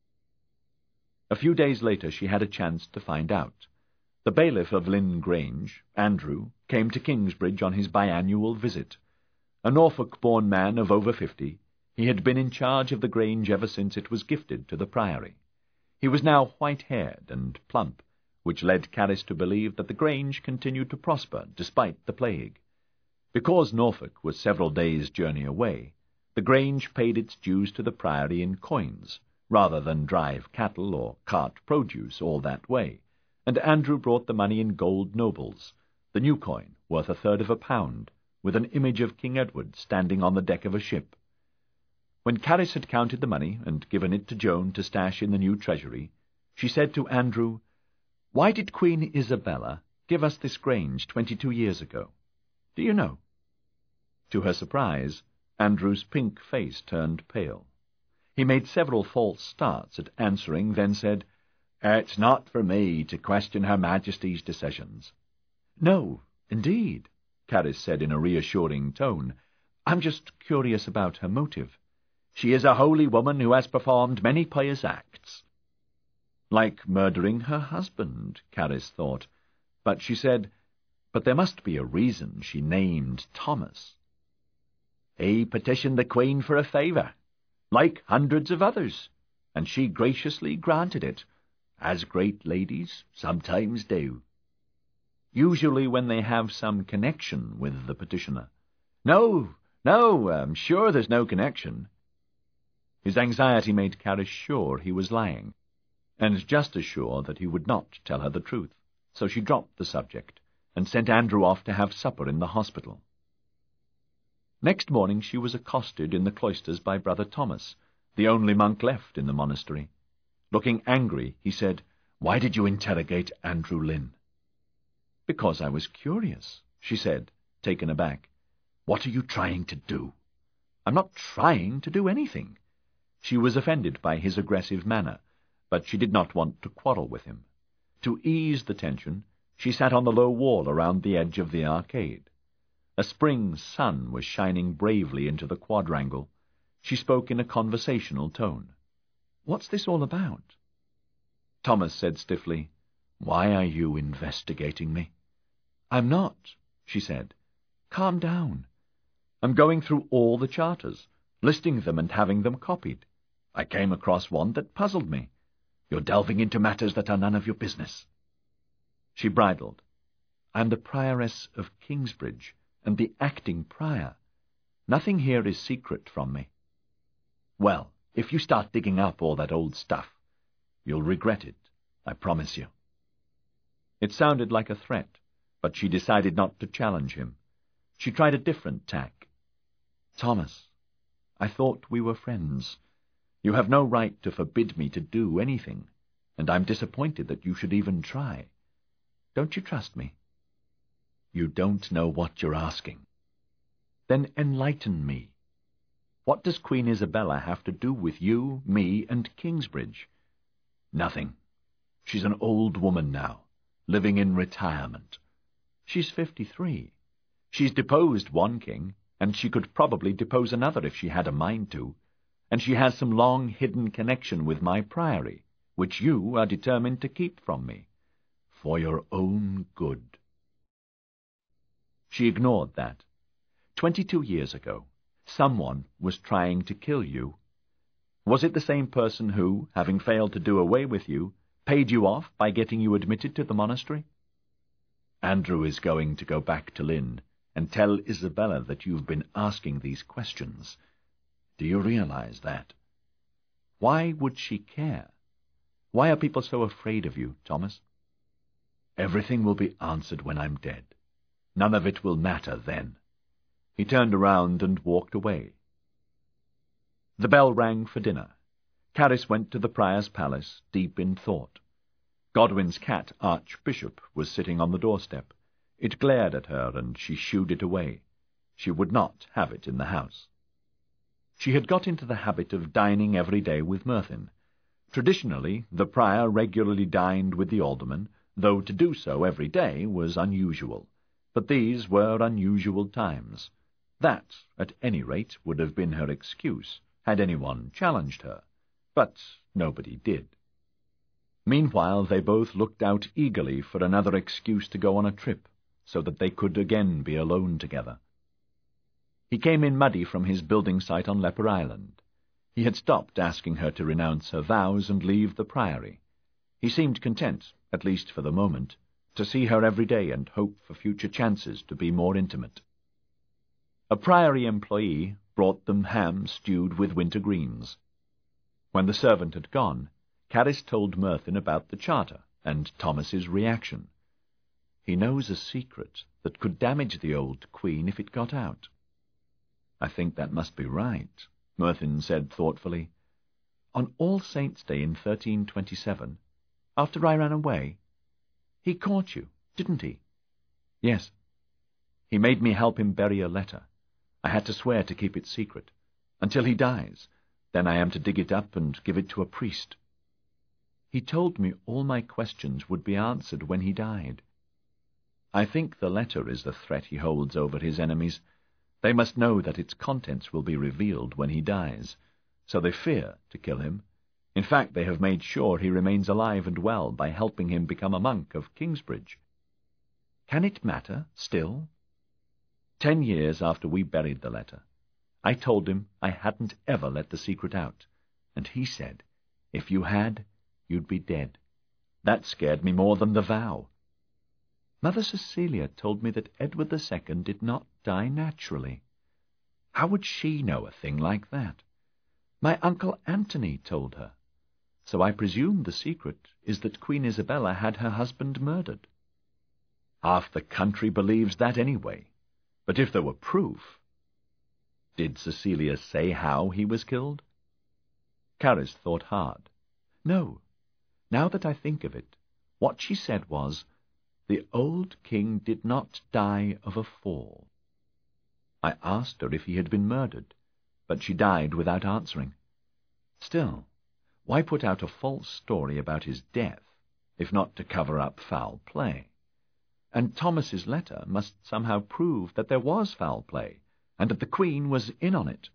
A few days later she had a chance to find out. The bailiff of Lynn Grange, Andrew, came to Kingsbridge on his biannual visit. A Norfolk-born man of over fifty, he had been in charge of the Grange ever since it was gifted to the priory. He was now white-haired and plump, which led Caris to believe that the Grange continued to prosper despite the plague. Because Norfolk was several days' journey away, the Grange paid its dues to the priory in coins, rather than drive cattle or cart produce all that way, and Andrew brought the money in gold nobles, the new coin worth a third of a pound, with an image of King Edward standing on the deck of a ship. When Caris had counted the money and given it to Joan to stash in the new treasury, she said to Andrew, Why did Queen Isabella give us this Grange twenty-two years ago? Do you know? To her surprise, Andrew's pink face turned pale. He made several false starts at answering, then said, It's not for me to question Her Majesty's decisions. No, indeed, Caris said in a reassuring tone. I'm just curious about her motive. She is a holy woman who has performed many pious acts. Like murdering her husband, Caris thought, but she said, but there must be a reason she named Thomas. He petitioned the Queen for a favour, like hundreds of others, and she graciously granted it, as great ladies sometimes do. Usually when they have some connection with the petitioner. No, no, I'm sure there's no connection. His anxiety made Caris sure he was lying, and just as sure that he would not tell her the truth, so she dropped the subject and sent Andrew off to have supper in the hospital. Next morning she was accosted in the cloisters by Brother Thomas, the only monk left in the monastery. Looking angry, he said, "Why did you interrogate Andrew Lynn?" "Because I was curious," she said, taken aback. "What are you trying to do?" "I'm not trying to do anything." She was offended by his aggressive manner, but she did not want to quarrel with him. To ease the tension, she sat on the low wall around the edge of the arcade. A spring sun was shining bravely into the quadrangle. She spoke in a conversational tone. "What's this all about?" Thomas said stiffly, "Why are you investigating me?" "I'm not," she said. "Calm down. I'm going through all the charters, listing them and having them copied. I came across one that puzzled me. You're delving into matters that are none of your business." She bridled. "I'm the Prioress of Kingsbridge, and the acting prior. Nothing here is secret from me." "Well, if you start digging up all that old stuff, you'll regret it, I promise you." It sounded like a threat, but she decided not to challenge him. She tried a different tack. "Thomas, I thought we were friends. You have no right to forbid me to do anything, and I'm disappointed that you should even try. Don't you trust me?" "You don't know what you're asking." "Then enlighten me. What does Queen Isabella have to do with you, me, and Kingsbridge?" "Nothing. She's an old woman now, living in retirement." "She's fifty-three. She's deposed one king, and she could probably depose another if she had a mind to, and she has some long hidden connection with my priory, which you are determined to keep from me, for your own good." She ignored that. Twenty-two years ago, someone was trying to kill you. Was it the same person who, having failed to do away with you, paid you off by getting you admitted to the monastery? "Andrew is going to go back to Lynn and tell Isabella that you've been asking these questions. Do you realize that?" "Why would she care? Why are people so afraid of you, Thomas?" "Everything will be answered when I'm dead. None of it will matter then." He turned around and walked away. The bell rang for dinner. Caris went to the prior's palace, deep in thought. Godwin's cat, Archbishop, was sitting on the doorstep. It glared at her, and she shooed it away. She would not have it in the house. She had got into the habit of dining every day with Merthyn. Traditionally, the prior regularly dined with the alderman, though to do so every day was unusual. But these were unusual times. That, at any rate, would have been her excuse, had anyone challenged her. But nobody did. Meanwhile, they both looked out eagerly for another excuse to go on a trip, so that they could again be alone together. He came in muddy from his building site on Leper Island. He had stopped asking her to renounce her vows and leave the priory. He seemed content, at least for the moment, to see her every day and hope for future chances to be more intimate. A priory employee brought them ham stewed with winter greens. When the servant had gone, Caris told Merthyn about the charter and Thomas's reaction. "He knows a secret that could damage the old queen if it got out." "I think that must be right," Merthyn said thoughtfully. "On All Saints' Day in thirteen twenty-seven, after I ran away, he caught you, didn't he?" "Yes. He made me help him bury a letter. I had to swear to keep it secret, until he dies. Then I am to dig it up and give it to a priest. He told me all my questions would be answered when he died. I think the letter is the threat he holds over his enemies. They must know that its contents will be revealed when he dies, so they fear to kill him. In fact, they have made sure he remains alive and well by helping him become a monk of Kingsbridge. Can it matter, still? Ten years after we buried the letter, I told him I hadn't ever let the secret out, and he said, if you had, you'd be dead. That scared me more than the vow. Mother Cecilia told me that Edward the Second did not die naturally. How would she know a thing like that? My Uncle Antony told her. So I presume the secret is that Queen Isabella had her husband murdered. Half the country believes that anyway. But if there were proof... Did Cecilia say how he was killed? Carys thought hard. No. Now that I think of it, what she said was, the old king did not die of a fall. I asked her if he had been murdered, but she died without answering. Still, why put out a false story about his death, if not to cover up foul play? And Thomas's letter must somehow prove that there was foul play, and that the Queen was in on it.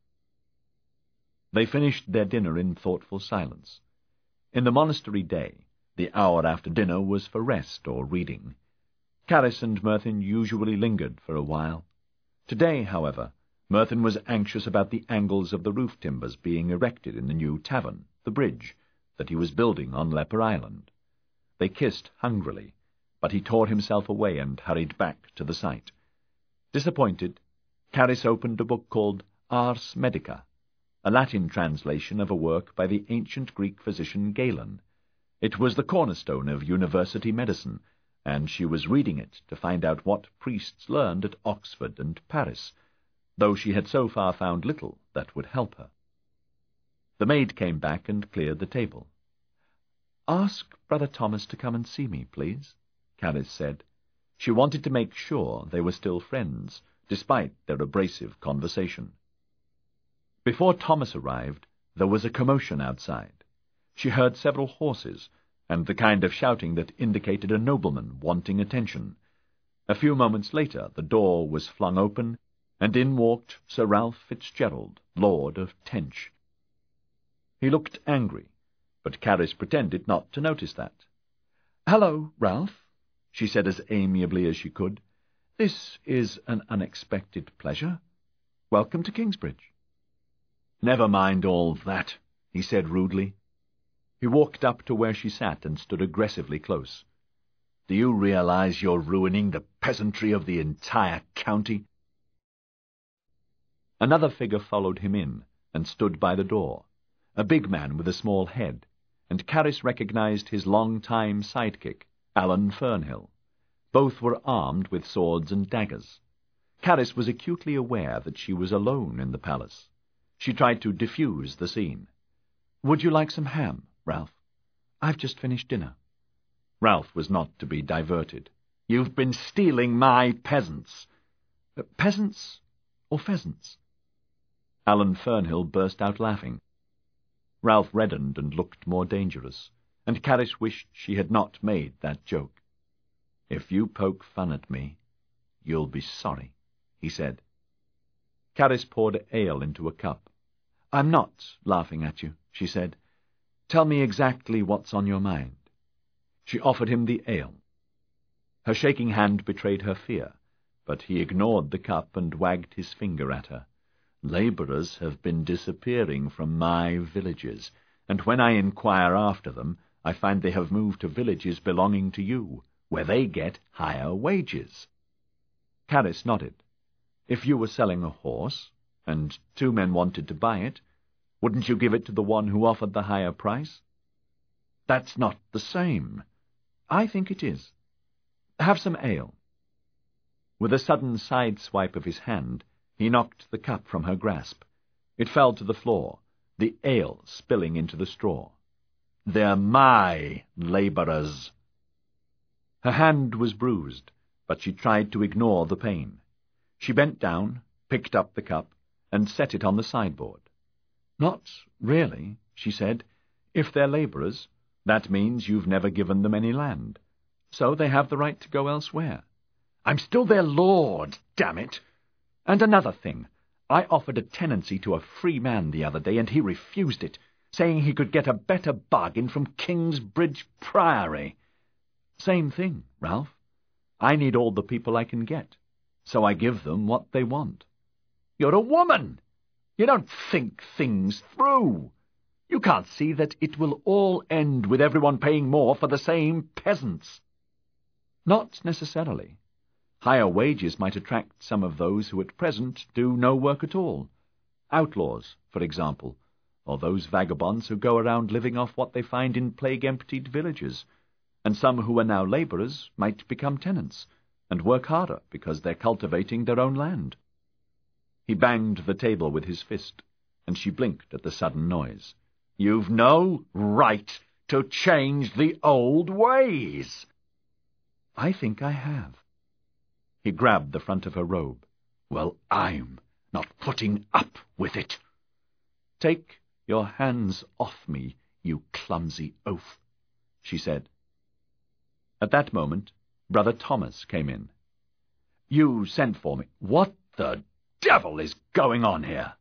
They finished their dinner in thoughtful silence. In the monastery day, the hour after dinner was for rest or reading. Carys and Merthyn usually lingered for a while. Today, however, Merthyn was anxious about the angles of the roof timbers being erected in the new tavern, the Bridge, that he was building on Leper Island. They kissed hungrily, but he tore himself away and hurried back to the site. Disappointed, Carys opened a book called Ars Medica, a Latin translation of a work by the ancient Greek physician Galen. It was the cornerstone of university medicine, and she was reading it to find out what priests learned at Oxford and Paris, though she had so far found little that would help her. The maid came back and cleared the table. "Ask Brother Thomas to come and see me, please," Carys said. She wanted to make sure they were still friends, despite their abrasive conversation. Before Thomas arrived, there was a commotion outside. She heard several horses, and the kind of shouting that indicated a nobleman wanting attention. A few moments later the door was flung open, and in walked Sir Ralph Fitzgerald, Lord of Tench. He looked angry, but Carys pretended not to notice that. "Hello, Ralph," she said as amiably as she could. "This is an unexpected pleasure. Welcome to Kingsbridge." "Never mind all that," he said rudely. He walked up to where she sat and stood aggressively close. "Do you realize you're ruining the peasantry of the entire county?" Another figure followed him in and stood by the door, a big man with a small head, and Carys recognized his long-time sidekick, Alan Fernhill. Both were armed with swords and daggers. Carys was acutely aware that she was alone in the palace. She tried to diffuse the scene. "Would you like some ham, Ralph? I've just finished dinner." Ralph was not to be diverted. "You've been stealing my peasants." Uh, peasants or pheasants?" Alan Fernhill burst out laughing. Ralph reddened and looked more dangerous, and Carys wished she had not made that joke. "If you poke fun at me, you'll be sorry," he said. Carys poured ale into a cup. "I'm not laughing at you," she said. "Tell me exactly what's on your mind." She offered him the ale. Her shaking hand betrayed her fear, but he ignored the cup and wagged his finger at her. "Labourers have been disappearing from my villages, and when I inquire after them, I find they have moved to villages belonging to you, where they get higher wages." Carys nodded. "If you were selling a horse, and two men wanted to buy it, wouldn't you give it to the one who offered the higher price?" "That's not the same." "I think it is. Have some ale." With a sudden side-swipe of his hand, he knocked the cup from her grasp. It fell to the floor, the ale spilling into the straw. "They're my labourers." Her hand was bruised, but she tried to ignore the pain. She bent down, picked up the cup, and set it on the sideboard. "Not really," she said. "If they're labourers, that means you've never given them any land. So they have the right to go elsewhere." "I'm still their lord, damn it! And another thing, I offered a tenancy to a free man the other day, and he refused it. saying he could get a better bargain from Kingsbridge Priory. Same thing, Ralph. I need all the people I can get, so I give them what they want. You're a woman. You don't think things through. You can't see that it will all end with everyone paying more for the same peasants. Not necessarily. Higher wages might attract some of those who at present do no work at all. Outlaws, for example, or those vagabonds who go around living off what they find in plague-emptied villages, and some who are now labourers might become tenants, and work harder because they're cultivating their own land. He banged the table with his fist, and she blinked at the sudden noise. You've no right to change the old ways. I think I have. He grabbed the front of her robe. Well, I'm not putting up with it. Take your hands off me, you clumsy oaf, she said. At that moment, Brother Thomas came in. You sent for me. What the devil is going on here?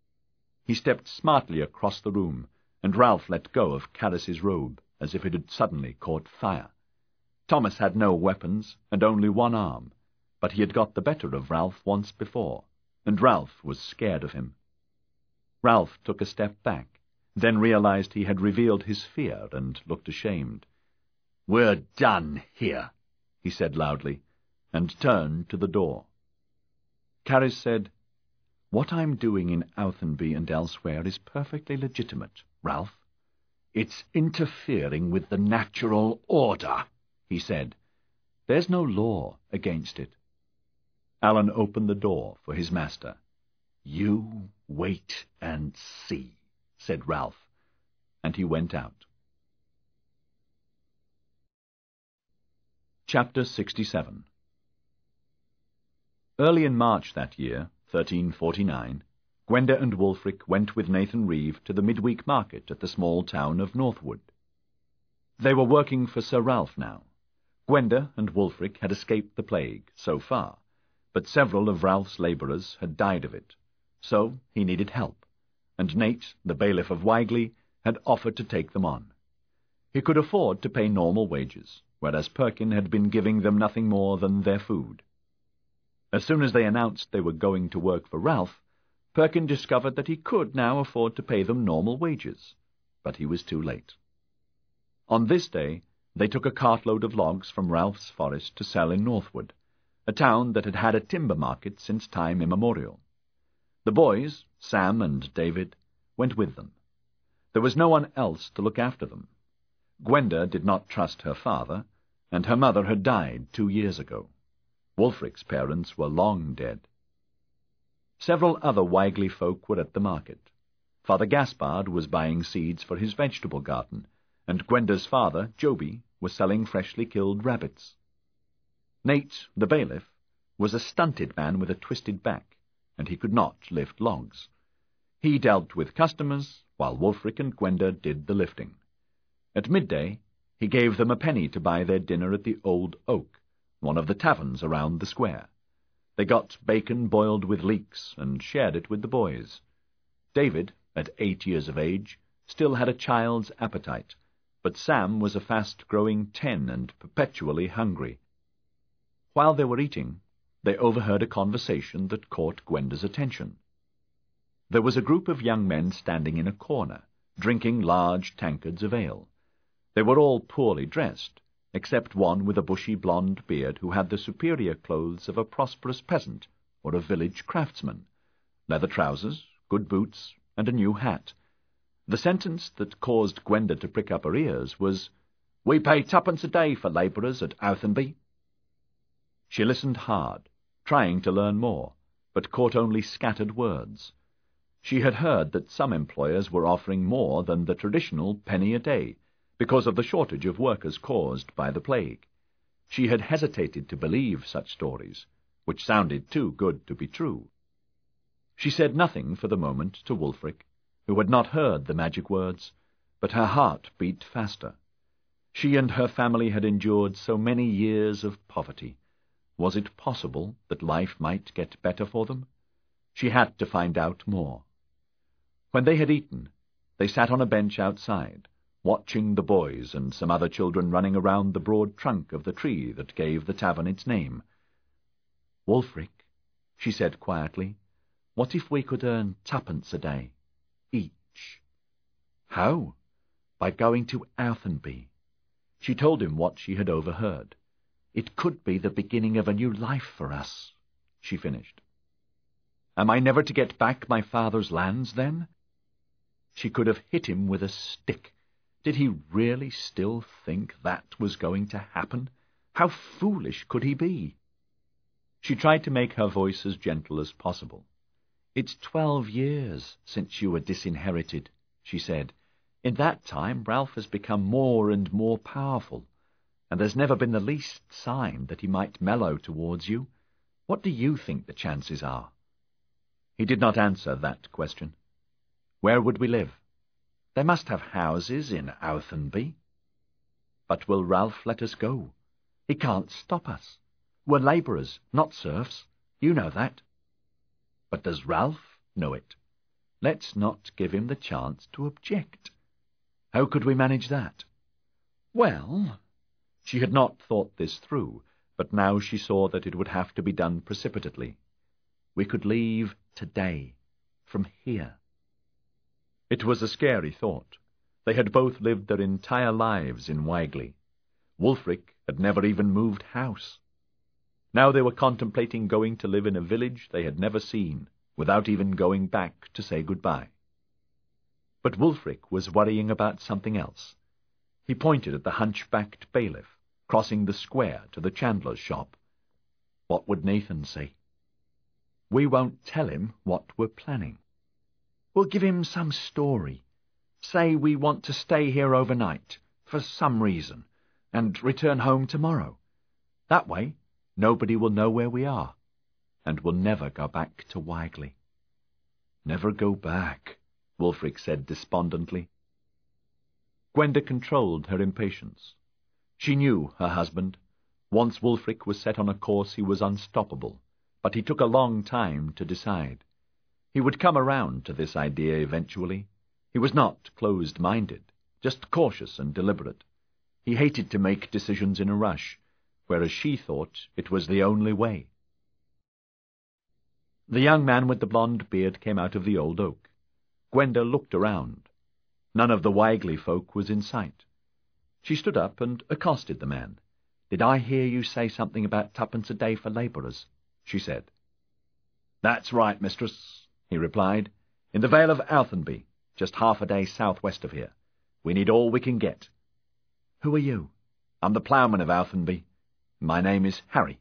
He stepped smartly across the room, and Ralph let go of Caris's robe, as if it had suddenly caught fire. Thomas had no weapons, and only one arm, but he had got the better of Ralph once before, and Ralph was scared of him. Ralph took a step back, then realized he had revealed his fear, and looked ashamed. "We're done here," he said loudly, and turned to the door. Caris said, "What I'm doing in Outhenby and elsewhere is perfectly legitimate, Ralph." "It's interfering with the natural order," he said. "There's no law against it." Alan opened the door for his master. "You wait and see," said Ralph, and he went out. Chapter sixty-seven. Early in March that year, thirteen forty-nine, Gwenda and Wulfric went with Nathan Reeve to the midweek market at the small town of Northwood. They were working for Sir Ralph now. Gwenda and Wulfric had escaped the plague, so far, but several of Ralph's labourers had died of it, so he needed help, and Nate, the bailiff of Wigley, had offered to take them on. He could afford to pay normal wages, whereas Perkin had been giving them nothing more than their food. As soon as they announced they were going to work for Ralph, Perkin discovered that he could now afford to pay them normal wages, but he was too late. On this day, they took a cartload of logs from Ralph's forest to sell in Northwood, a town that had had a timber market since time immemorial. The boys, Sam and David, went with them. There was no one else to look after them. Gwenda did not trust her father, and her mother had died two years ago. Wulfric's parents were long dead. Several other Wigley folk were at the market. Father Gaspard was buying seeds for his vegetable garden, and Gwenda's father, Joby, was selling freshly killed rabbits. Nate, the bailiff, was a stunted man with a twisted back, and he could not lift logs. He dealt with customers, while Wulfric and Gwenda did the lifting. At midday, he gave them a penny to buy their dinner at the Old Oak, one of the taverns around the square. They got bacon boiled with leeks and shared it with the boys. David, at eight years of age, still had a child's appetite, but Sam was a fast-growing ten and perpetually hungry. While they were eating, they overheard a conversation that caught Gwenda's attention. There was a group of young men standing in a corner, drinking large tankards of ale. They were all poorly dressed, except one with a bushy blonde beard who had the superior clothes of a prosperous peasant or a village craftsman, leather trousers, good boots, and a new hat. The sentence that caused Gwenda to prick up her ears was, "We pay twopence a day for labourers at Outhenby." She listened hard, trying to learn more, but caught only scattered words. She had heard that some employers were offering more than the traditional penny a day, because of the shortage of workers caused by the plague. She had hesitated to believe such stories, which sounded too good to be true. She said nothing for the moment to Wulfric, who had not heard the magic words, but her heart beat faster. She and her family had endured so many years of poverty. Was it possible that life might get better for them? She had to find out more. When they had eaten, They sat on a bench outside, watching the boys and some other children running around the broad trunk of the tree that gave the tavern its name. "Wulfric," she said quietly, "what if we could earn twopence a day, each?" "How?" "By going to Outhenby." She told him what she had overheard. "It could be the beginning of a new life for us," she finished. "Am I never to get back my father's lands, then?" She could have hit him with a stick. Did he really still think that was going to happen? How foolish could he be? She tried to make her voice as gentle as possible. "It's twelve years since you were disinherited," she said. "In that time Ralph has become more and more powerful, and there's never been the least sign that he might mellow towards you. What do you think the chances are?" He did not answer that question. "Where would we live?" "They must have houses in Outhenby." "But will Ralph let us go?" "He can't stop us. We're labourers, not serfs. You know that." "But does Ralph know it? Let's not give him the chance to object." "How could we manage that?" "Well—" She had not thought this through, but now she saw that it would have to be done precipitately. "We could leave today, from here." It was a scary thought. They had both lived their entire lives in Wigley. Wulfric had never even moved house. Now they were contemplating going to live in a village they had never seen, without even going back to say goodbye. But Wulfric was worrying about something else. He pointed at the hunchbacked bailiff, crossing the square to the chandler's shop. What would Nathan say? "We won't tell him what we're planning. We'll give him some story. Say we want to stay here overnight, for some reason, and return home tomorrow. That way, nobody will know where we are, and we'll never go back to Wigley." "Never go back," Wulfric said despondently. Gwenda controlled her impatience. She knew her husband. Once Wulfric was set on a course he was unstoppable, but he took a long time to decide. He would come around to this idea eventually. He was not closed-minded, just cautious and deliberate. He hated to make decisions in a rush, whereas she thought it was the only way. The young man with the blonde beard came out of the old oak. Gwenda looked around. None of the Wigley folk was in sight. She stood up and accosted the man. "Did I hear you say something about twopence a day for labourers?" she said. "That's right, mistress," he replied. "In the Vale of Outhenby, just half a day southwest of here. We need all we can get." "Who are you?" "I'm the ploughman of Outhenby. My name is Harry."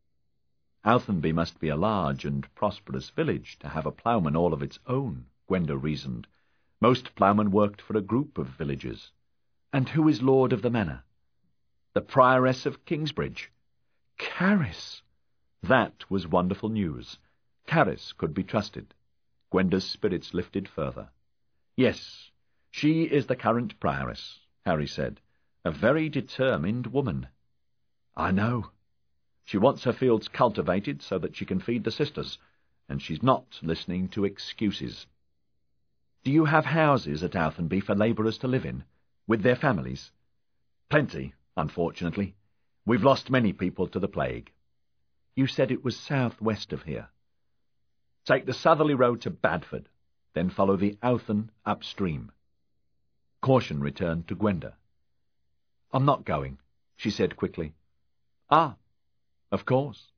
Outhenby must be a large and prosperous village to have a ploughman all of its own, Gwenda reasoned. Most ploughmen worked for a group of villages. "And who is lord of the manor?" "The Prioress of Kingsbridge." "Carys!" That was wonderful news. Carys could be trusted. Gwenda's spirits lifted further. "Yes, she is the current prioress," Harry said. "A very determined woman." "I know. She wants her fields cultivated so that she can feed the sisters, and she's not listening to excuses." "Do you have houses at Outhenby for labourers to live in, with their families?" "Plenty, unfortunately. We've lost many people to the plague." "You said it was south-west of here." "Take the southerly road to Badford, then follow the Outhen upstream." Caution returned to Gwenda. "I'm not going," she said quickly. "Ah, of course."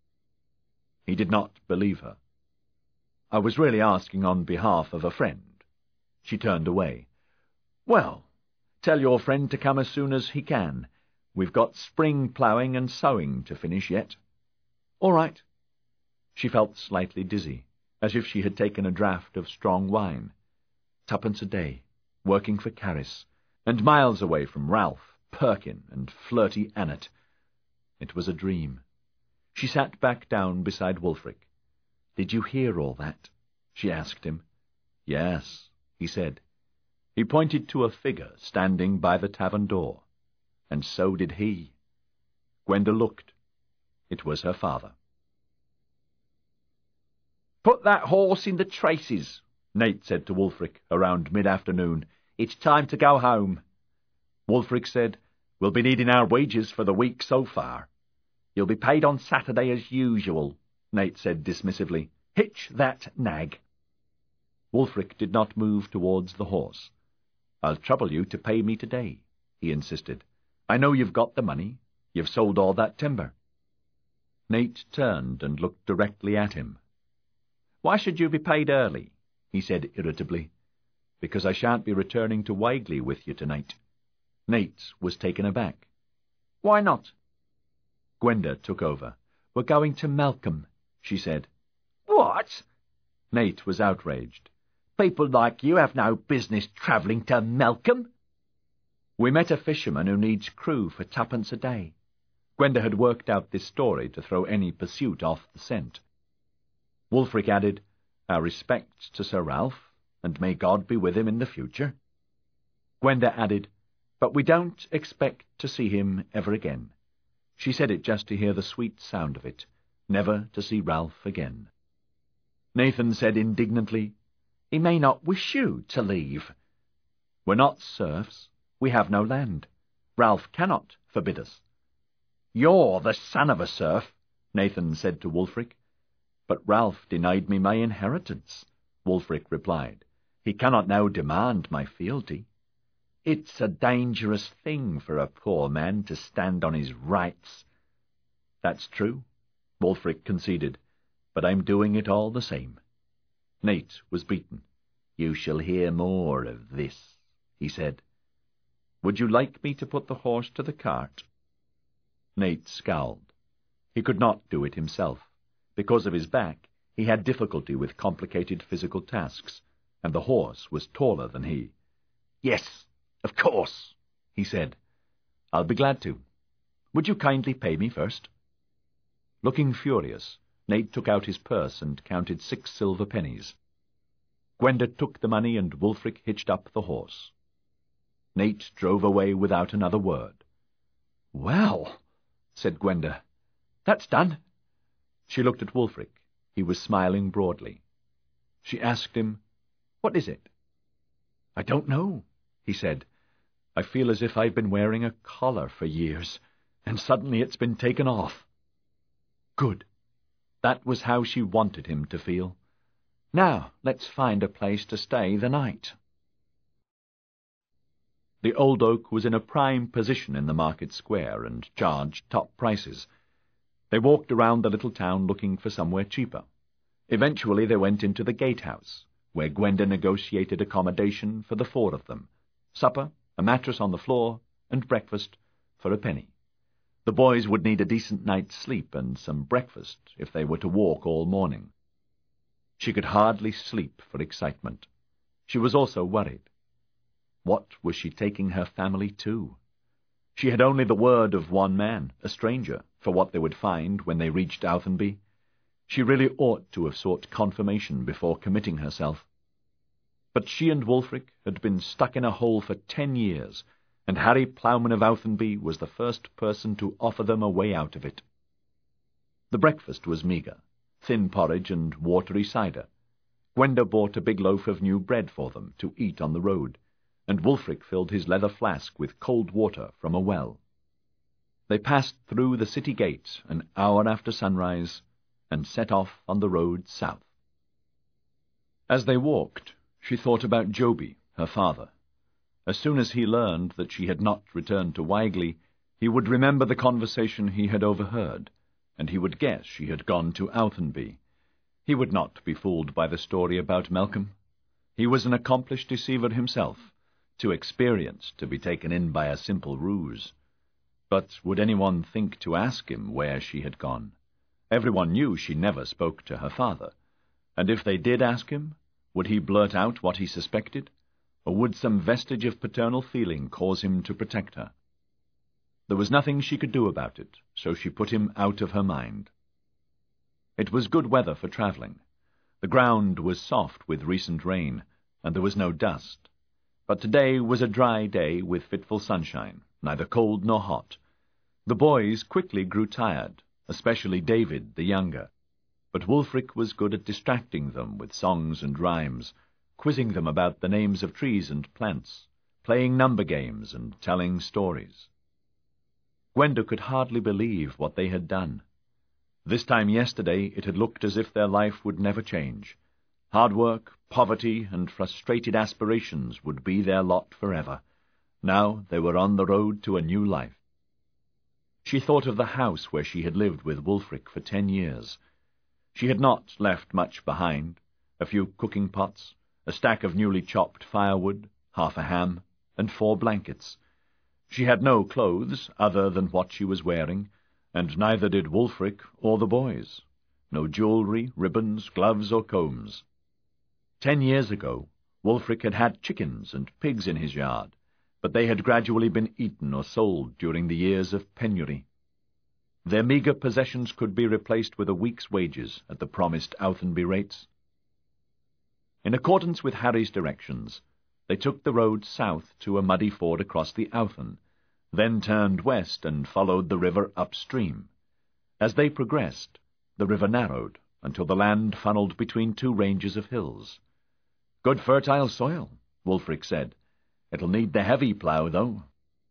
He did not believe her. "I was really asking on behalf of a friend." She turned away. "Well, tell your friend to come as soon as he can. We've got spring ploughing and sowing to finish yet." "All right." She felt slightly dizzy, as if she had taken a draught of strong wine. Twopence a day, working for Carys, and miles away from Ralph, Perkin, and flirty Annette. It was a dream. She sat back down beside Wulfric. "Did you hear all that?" she asked him. "Yes," he said. He pointed to a figure standing by the tavern door. And so did he. Gwenda looked. It was her father. "Put that horse in the traces," Nate said to Wulfric around mid-afternoon. It's time to go home. Wulfric said, We'll be needing our wages for the week so far. You'll be paid on Saturday as usual, Nate said dismissively. Hitch that nag. Wulfric did not move towards the horse. I'll trouble you to pay me today, he insisted. I know you've got the money. You've sold all that timber. Nate turned and looked directly at him. Why should you be paid early? He said irritably. Because I shan't be returning to Wigley with you tonight. Nate was taken aback. Why not? Gwenda took over. We're going to Melcombe, she said. What? Nate was outraged. People like you have no business travelling to Melcombe. We met a fisherman who needs crew for twopence a day. Gwenda had worked out this story to throw any pursuit off the scent. Wulfric added, Our respects to Sir Ralph, and may God be with him in the future. Gwenda added, But we don't expect to see him ever again. She said it just to hear the sweet sound of it, never to see Ralph again. Nathan said indignantly, He may not wish you to leave. We're not serfs. We have no land. Ralph cannot forbid us. You're the son of a serf, Nathan said to Wulfric. But Ralph denied me my inheritance, Wulfric replied. He cannot now demand my fealty. It's a dangerous thing for a poor man to stand on his rights. That's true, Wulfric conceded, but I'm doing it all the same. Nate was beaten. You shall hear more of this, he said. Would you like me to put the horse to the cart? Nate scowled. He could not do it himself. Because of his back, he had difficulty with complicated physical tasks, and the horse was taller than he. Yes, of course, he said. I'll be glad to. Would you kindly pay me first? Looking furious, Nate took out his purse and counted six silver pennies. Gwenda took the money and Wulfric hitched up the horse. Nate drove away without another word. Well, said Gwenda, that's done. She looked at Wulfric. He was smiling broadly. She asked him, What is it? I don't know, he said. I feel as if I've been wearing a collar for years, and suddenly it's been taken off. Good. That was how she wanted him to feel. Now, let's find a place to stay the night. The Old Oak was in a prime position in the market square and charged top prices. They walked around the little town looking for somewhere cheaper. Eventually they went into the gatehouse, where Gwenda negotiated accommodation for the four of them, supper, a mattress on the floor, and breakfast for a penny. The boys would need a decent night's sleep and some breakfast if they were to walk all morning. She could hardly sleep for excitement. She was also worried. What was she taking her family to? She had only the word of one man, a stranger, for what they would find when they reached Outhenby. She really ought to have sought confirmation before committing herself. But she and Wulfric had been stuck in a hole for ten years, and Harry Ploughman of Outhenby was the first person to offer them a way out of it. The breakfast was meagre, thin porridge and watery cider. Gwenda bought a big loaf of new bread for them to eat on the road, and Wulfric filled his leather flask with cold water from a well. They passed through the city gate an hour after sunrise, and set off on the road south. As they walked, she thought about Joby, her father. As soon as he learned that she had not returned to Wigley, he would remember the conversation he had overheard, and he would guess she had gone to Outhenby. He would not be fooled by the story about Melcombe. He was an accomplished deceiver himself, too experienced to be taken in by a simple ruse. But would anyone think to ask him where she had gone? Everyone knew she never spoke to her father, and if they did ask him, would he blurt out what he suspected, or would some vestige of paternal feeling cause him to protect her? There was nothing she could do about it, so she put him out of her mind. It was good weather for travelling. The ground was soft with recent rain, and there was no dust. But today was a dry day with fitful sunshine, neither cold nor hot. The boys quickly grew tired, especially David, the younger. But Wulfric was good at distracting them with songs and rhymes, quizzing them about the names of trees and plants, playing number games and telling stories. Gwenda could hardly believe what they had done. This time yesterday it had looked as if their life would never change. Hard work, poverty, and frustrated aspirations would be their lot forever. Now they were on the road to a new life. She thought of the house where she had lived with Wulfric for ten years. She had not left much behind: a few cooking pots, a stack of newly chopped firewood, half a ham, and four blankets. She had no clothes other than what she was wearing, and neither did Wulfric or the boys. No jewellery, ribbons, gloves, or combs. Ten years ago, Wulfric had had chickens and pigs in his yard, but they had gradually been eaten or sold during the years of penury. Their meagre possessions could be replaced with a week's wages at the promised Outhenby rates. In accordance with Harry's directions, they took the road south to a muddy ford across the Outhen, then turned west and followed the river upstream. As they progressed, the river narrowed until the land funneled between two ranges of hills. "Good fertile soil," Wulfric said. "It'll need the heavy plough, though."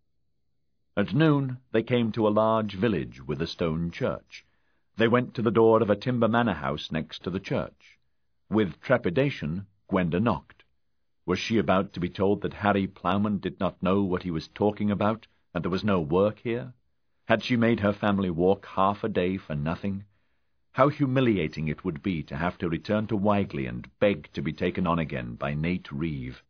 At noon they came to a large village with a stone church. They went to the door of a timber manor house next to the church. With trepidation, Gwenda knocked. Was she about to be told that Harry Ploughman did not know what he was talking about, and there was no work here? Had she made her family walk half a day for nothing? How humiliating it would be to have to return to Wigley and beg to be taken on again by Nate Reeve.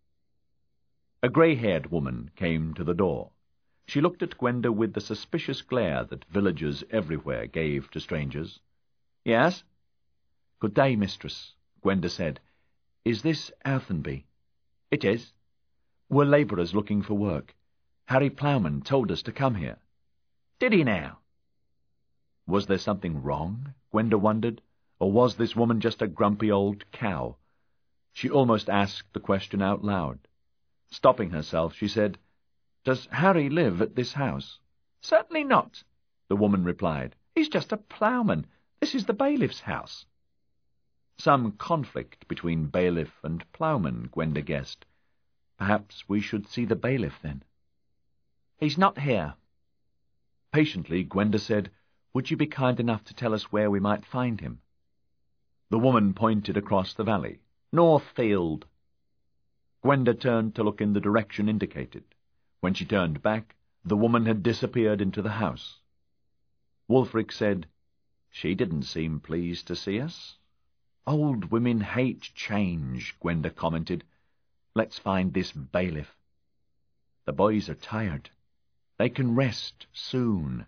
A grey-haired woman came to the door. She looked at Gwenda with the suspicious glare that villagers everywhere gave to strangers. "Yes?" "Good day, mistress," Gwenda said. "Is this Outhenby?" "It is." "We're labourers looking for work. Harry Ploughman told us to come here." "Did he now?" Was there something wrong, Gwenda wondered, or was this woman just a grumpy old cow? She almost asked the question out loud. Stopping herself, she said, "Does Harry live at this house?" "Certainly not," the woman replied. "He's just a ploughman. This is the bailiff's house." Some conflict between bailiff and ploughman, Gwenda guessed. Perhaps we should see the bailiff, then. "He's not here." Patiently, Gwenda said, "Would you be kind enough to tell us where we might find him?" The woman pointed across the valley. "Northfield." Gwenda turned to look in the direction indicated. When she turned back, the woman had disappeared into the house. Wulfric said, "She didn't seem pleased to see us." "Old women hate change," Gwenda commented. "Let's find this bailiff. The boys are tired. They can rest soon."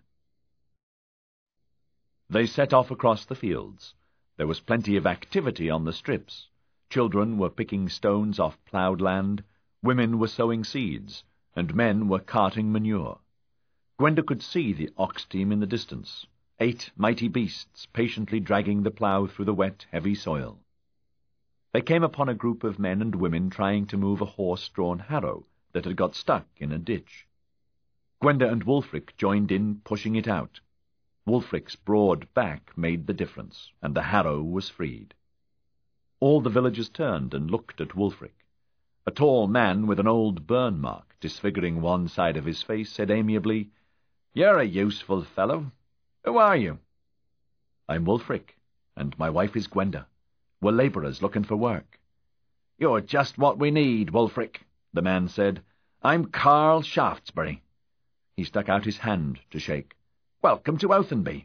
They set off across the fields. There was plenty of activity on the strips. Children were picking stones off ploughed land, women were sowing seeds, and men were carting manure. Gwenda could see the ox-team in the distance, eight mighty beasts patiently dragging the plough through the wet, heavy soil. They came upon a group of men and women trying to move a horse-drawn harrow that had got stuck in a ditch. Gwenda and Wulfric joined in pushing it out. Wulfric's broad back made the difference, and the harrow was freed. All the villagers turned and looked at Wulfric. A tall man with an old burn mark disfiguring one side of his face said amiably, "You're a useful fellow. Who are you?" "I'm Wulfric, and my wife is Gwenda. We're labourers looking for work." "You're just what we need, Wulfric," the man said. "I'm Carl Shaftesbury." He stuck out his hand to shake. "Welcome to Outhenby."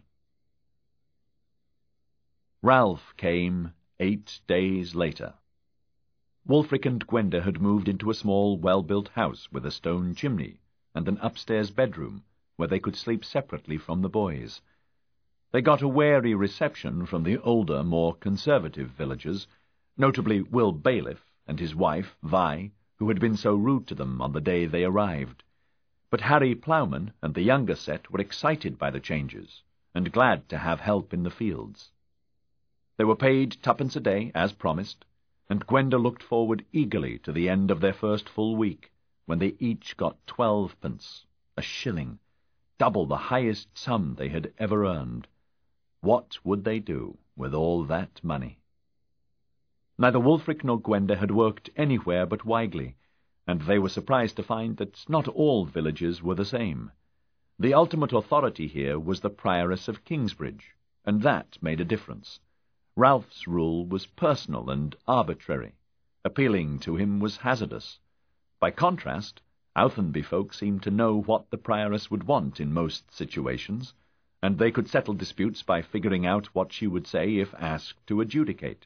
Ralph came eight days later. Wulfric and Gwenda had moved into a small, well-built house with a stone chimney and an upstairs bedroom where they could sleep separately from the boys. They got a wary reception from the older, more conservative villagers, notably Will Bailiff and his wife, Vi, who had been so rude to them on the day they arrived. But Harry Ploughman and the younger set were excited by the changes, and glad to have help in the fields. They were paid twopence a day, as promised, and Gwenda looked forward eagerly to the end of their first full week, when they each got twelvepence, a shilling, double the highest sum they had ever earned. What would they do with all that money? Neither Wulfric nor Gwenda had worked anywhere but Wigley, and they were surprised to find that not all villages were the same. The ultimate authority here was the Prioress of Kingsbridge, and that made a difference. Ralph's rule was personal and arbitrary. Appealing to him was hazardous. By contrast, Outhenby folk seemed to know what the Prioress would want in most situations, and they could settle disputes by figuring out what she would say if asked to adjudicate.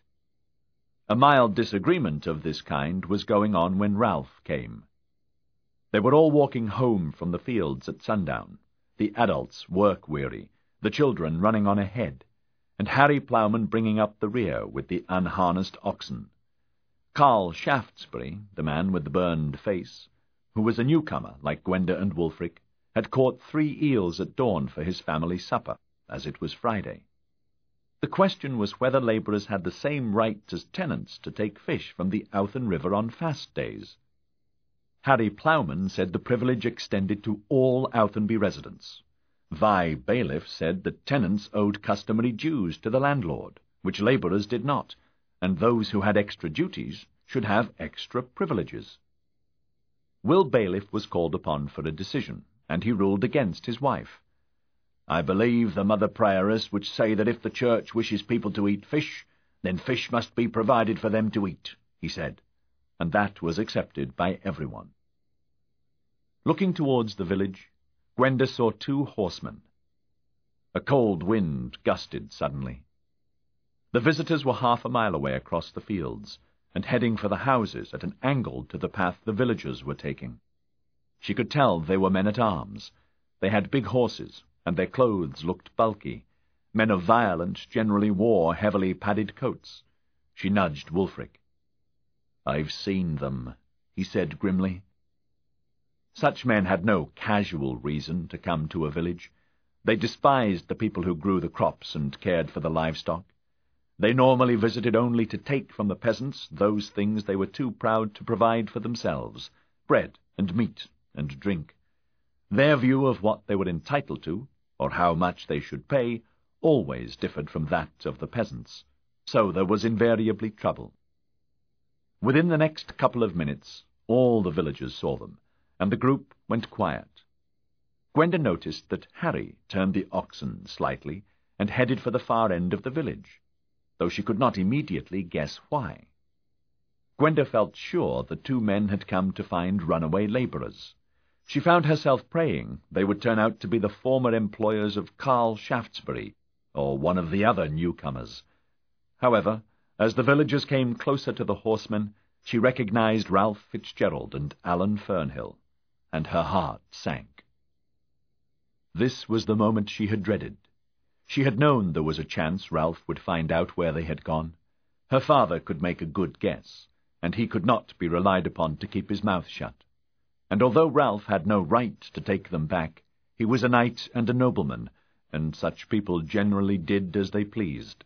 A mild disagreement of this kind was going on when Ralph came. They were all walking home from the fields at sundown, the adults work-weary, the children running on ahead, and Harry Ploughman bringing up the rear with the unharnessed oxen. Carl Shaftesbury, the man with the burned face, who was a newcomer like Gwenda and Wulfric, had caught three eels at dawn for his family supper, as it was Friday. The question was whether labourers had the same right as tenants to take fish from the Outhen River on fast days. Harry Ploughman said the privilege extended to all Outhenby residents. Vi Bailiff said that tenants owed customary dues to the landlord, which labourers did not, and those who had extra duties should have extra privileges. Will Bailiff was called upon for a decision, and he ruled against his wife. "I believe the Mother Prioress would say that if the Church wishes people to eat fish, then fish must be provided for them to eat," he said, and that was accepted by everyone. Looking towards the village, Gwenda saw two horsemen. A cold wind gusted suddenly. The visitors were half a mile away across the fields, and heading for the houses at an angle to the path the villagers were taking. She could tell they were men-at-arms. They had big horses, and their clothes looked bulky. Men of violence generally wore heavily padded coats. She nudged Wulfric. "I've seen them," he said grimly. Such men had no casual reason to come to a village. They despised the people who grew the crops and cared for the livestock. They normally visited only to take from the peasants those things they were too proud to provide for themselves, bread and meat and drink. Their view of what they were entitled to, or how much they should pay, always differed from that of the peasants, so there was invariably trouble. Within the next couple of minutes, all the villagers saw them, and the group went quiet. Gwenda noticed that Harry turned the oxen slightly and headed for the far end of the village, though she could not immediately guess why. Gwenda felt sure the two men had come to find runaway labourers. She found herself praying they would turn out to be the former employers of Carl Shaftesbury, or one of the other newcomers. However, as the villagers came closer to the horsemen, she recognized Ralph Fitzgerald and Alan Fernhill, and her heart sank. This was the moment she had dreaded. She had known there was a chance Ralph would find out where they had gone. Her father could make a good guess, and he could not be relied upon to keep his mouth shut. And although Ralph had no right to take them back, he was a knight and a nobleman, and such people generally did as they pleased.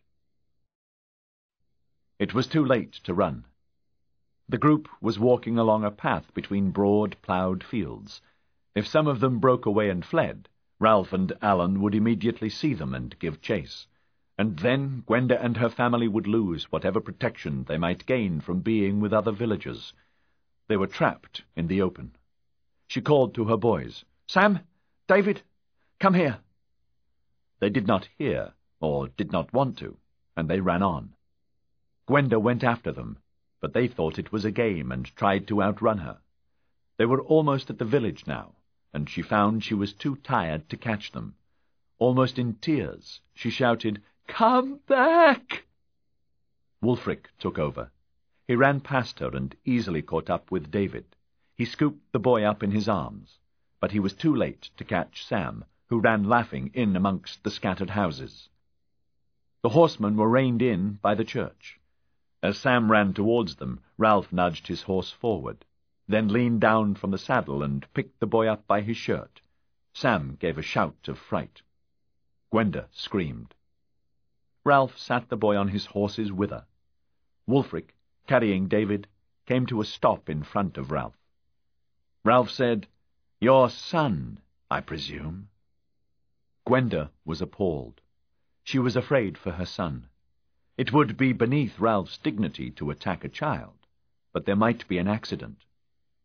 It was too late to run. The group was walking along a path between broad, ploughed fields. If some of them broke away and fled, Ralph and Alan would immediately see them and give chase, and then Gwenda and her family would lose whatever protection they might gain from being with other villagers. They were trapped in the open. She called to her boys, "Sam, David, come here." They did not hear, or did not want to, and they ran on. Gwenda went after them, but they thought it was a game and tried to outrun her. They were almost at the village now, and she found she was too tired to catch them. Almost in tears, she shouted, "Come back!" Wulfric took over. He ran past her and easily caught up with David. He scooped the boy up in his arms, but he was too late to catch Sam, who ran laughing in amongst the scattered houses. The horsemen were reined in by the church. As Sam ran towards them, Ralph nudged his horse forward, then leaned down from the saddle and picked the boy up by his shirt. Sam gave a shout of fright. Gwenda screamed. Ralph sat the boy on his horse's wither. Wulfric, carrying David, came to a stop in front of Ralph. Ralph said, "Your son, I presume?" Gwenda was appalled. She was afraid for her son. It would be beneath Ralph's dignity to attack a child, but there might be an accident.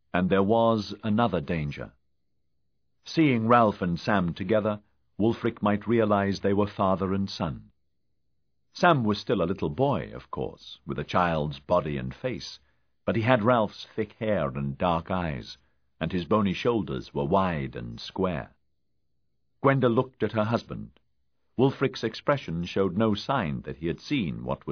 And there was another danger. Seeing Ralph and Sam together, Wulfric might realize they were father and son. Sam was still a little boy, of course, with a child's body and face, but he had Ralph's thick hair and dark eyes, and his bony shoulders were wide and square. Gwenda looked at her husband. Wulfric's expression showed no sign that he had seen what was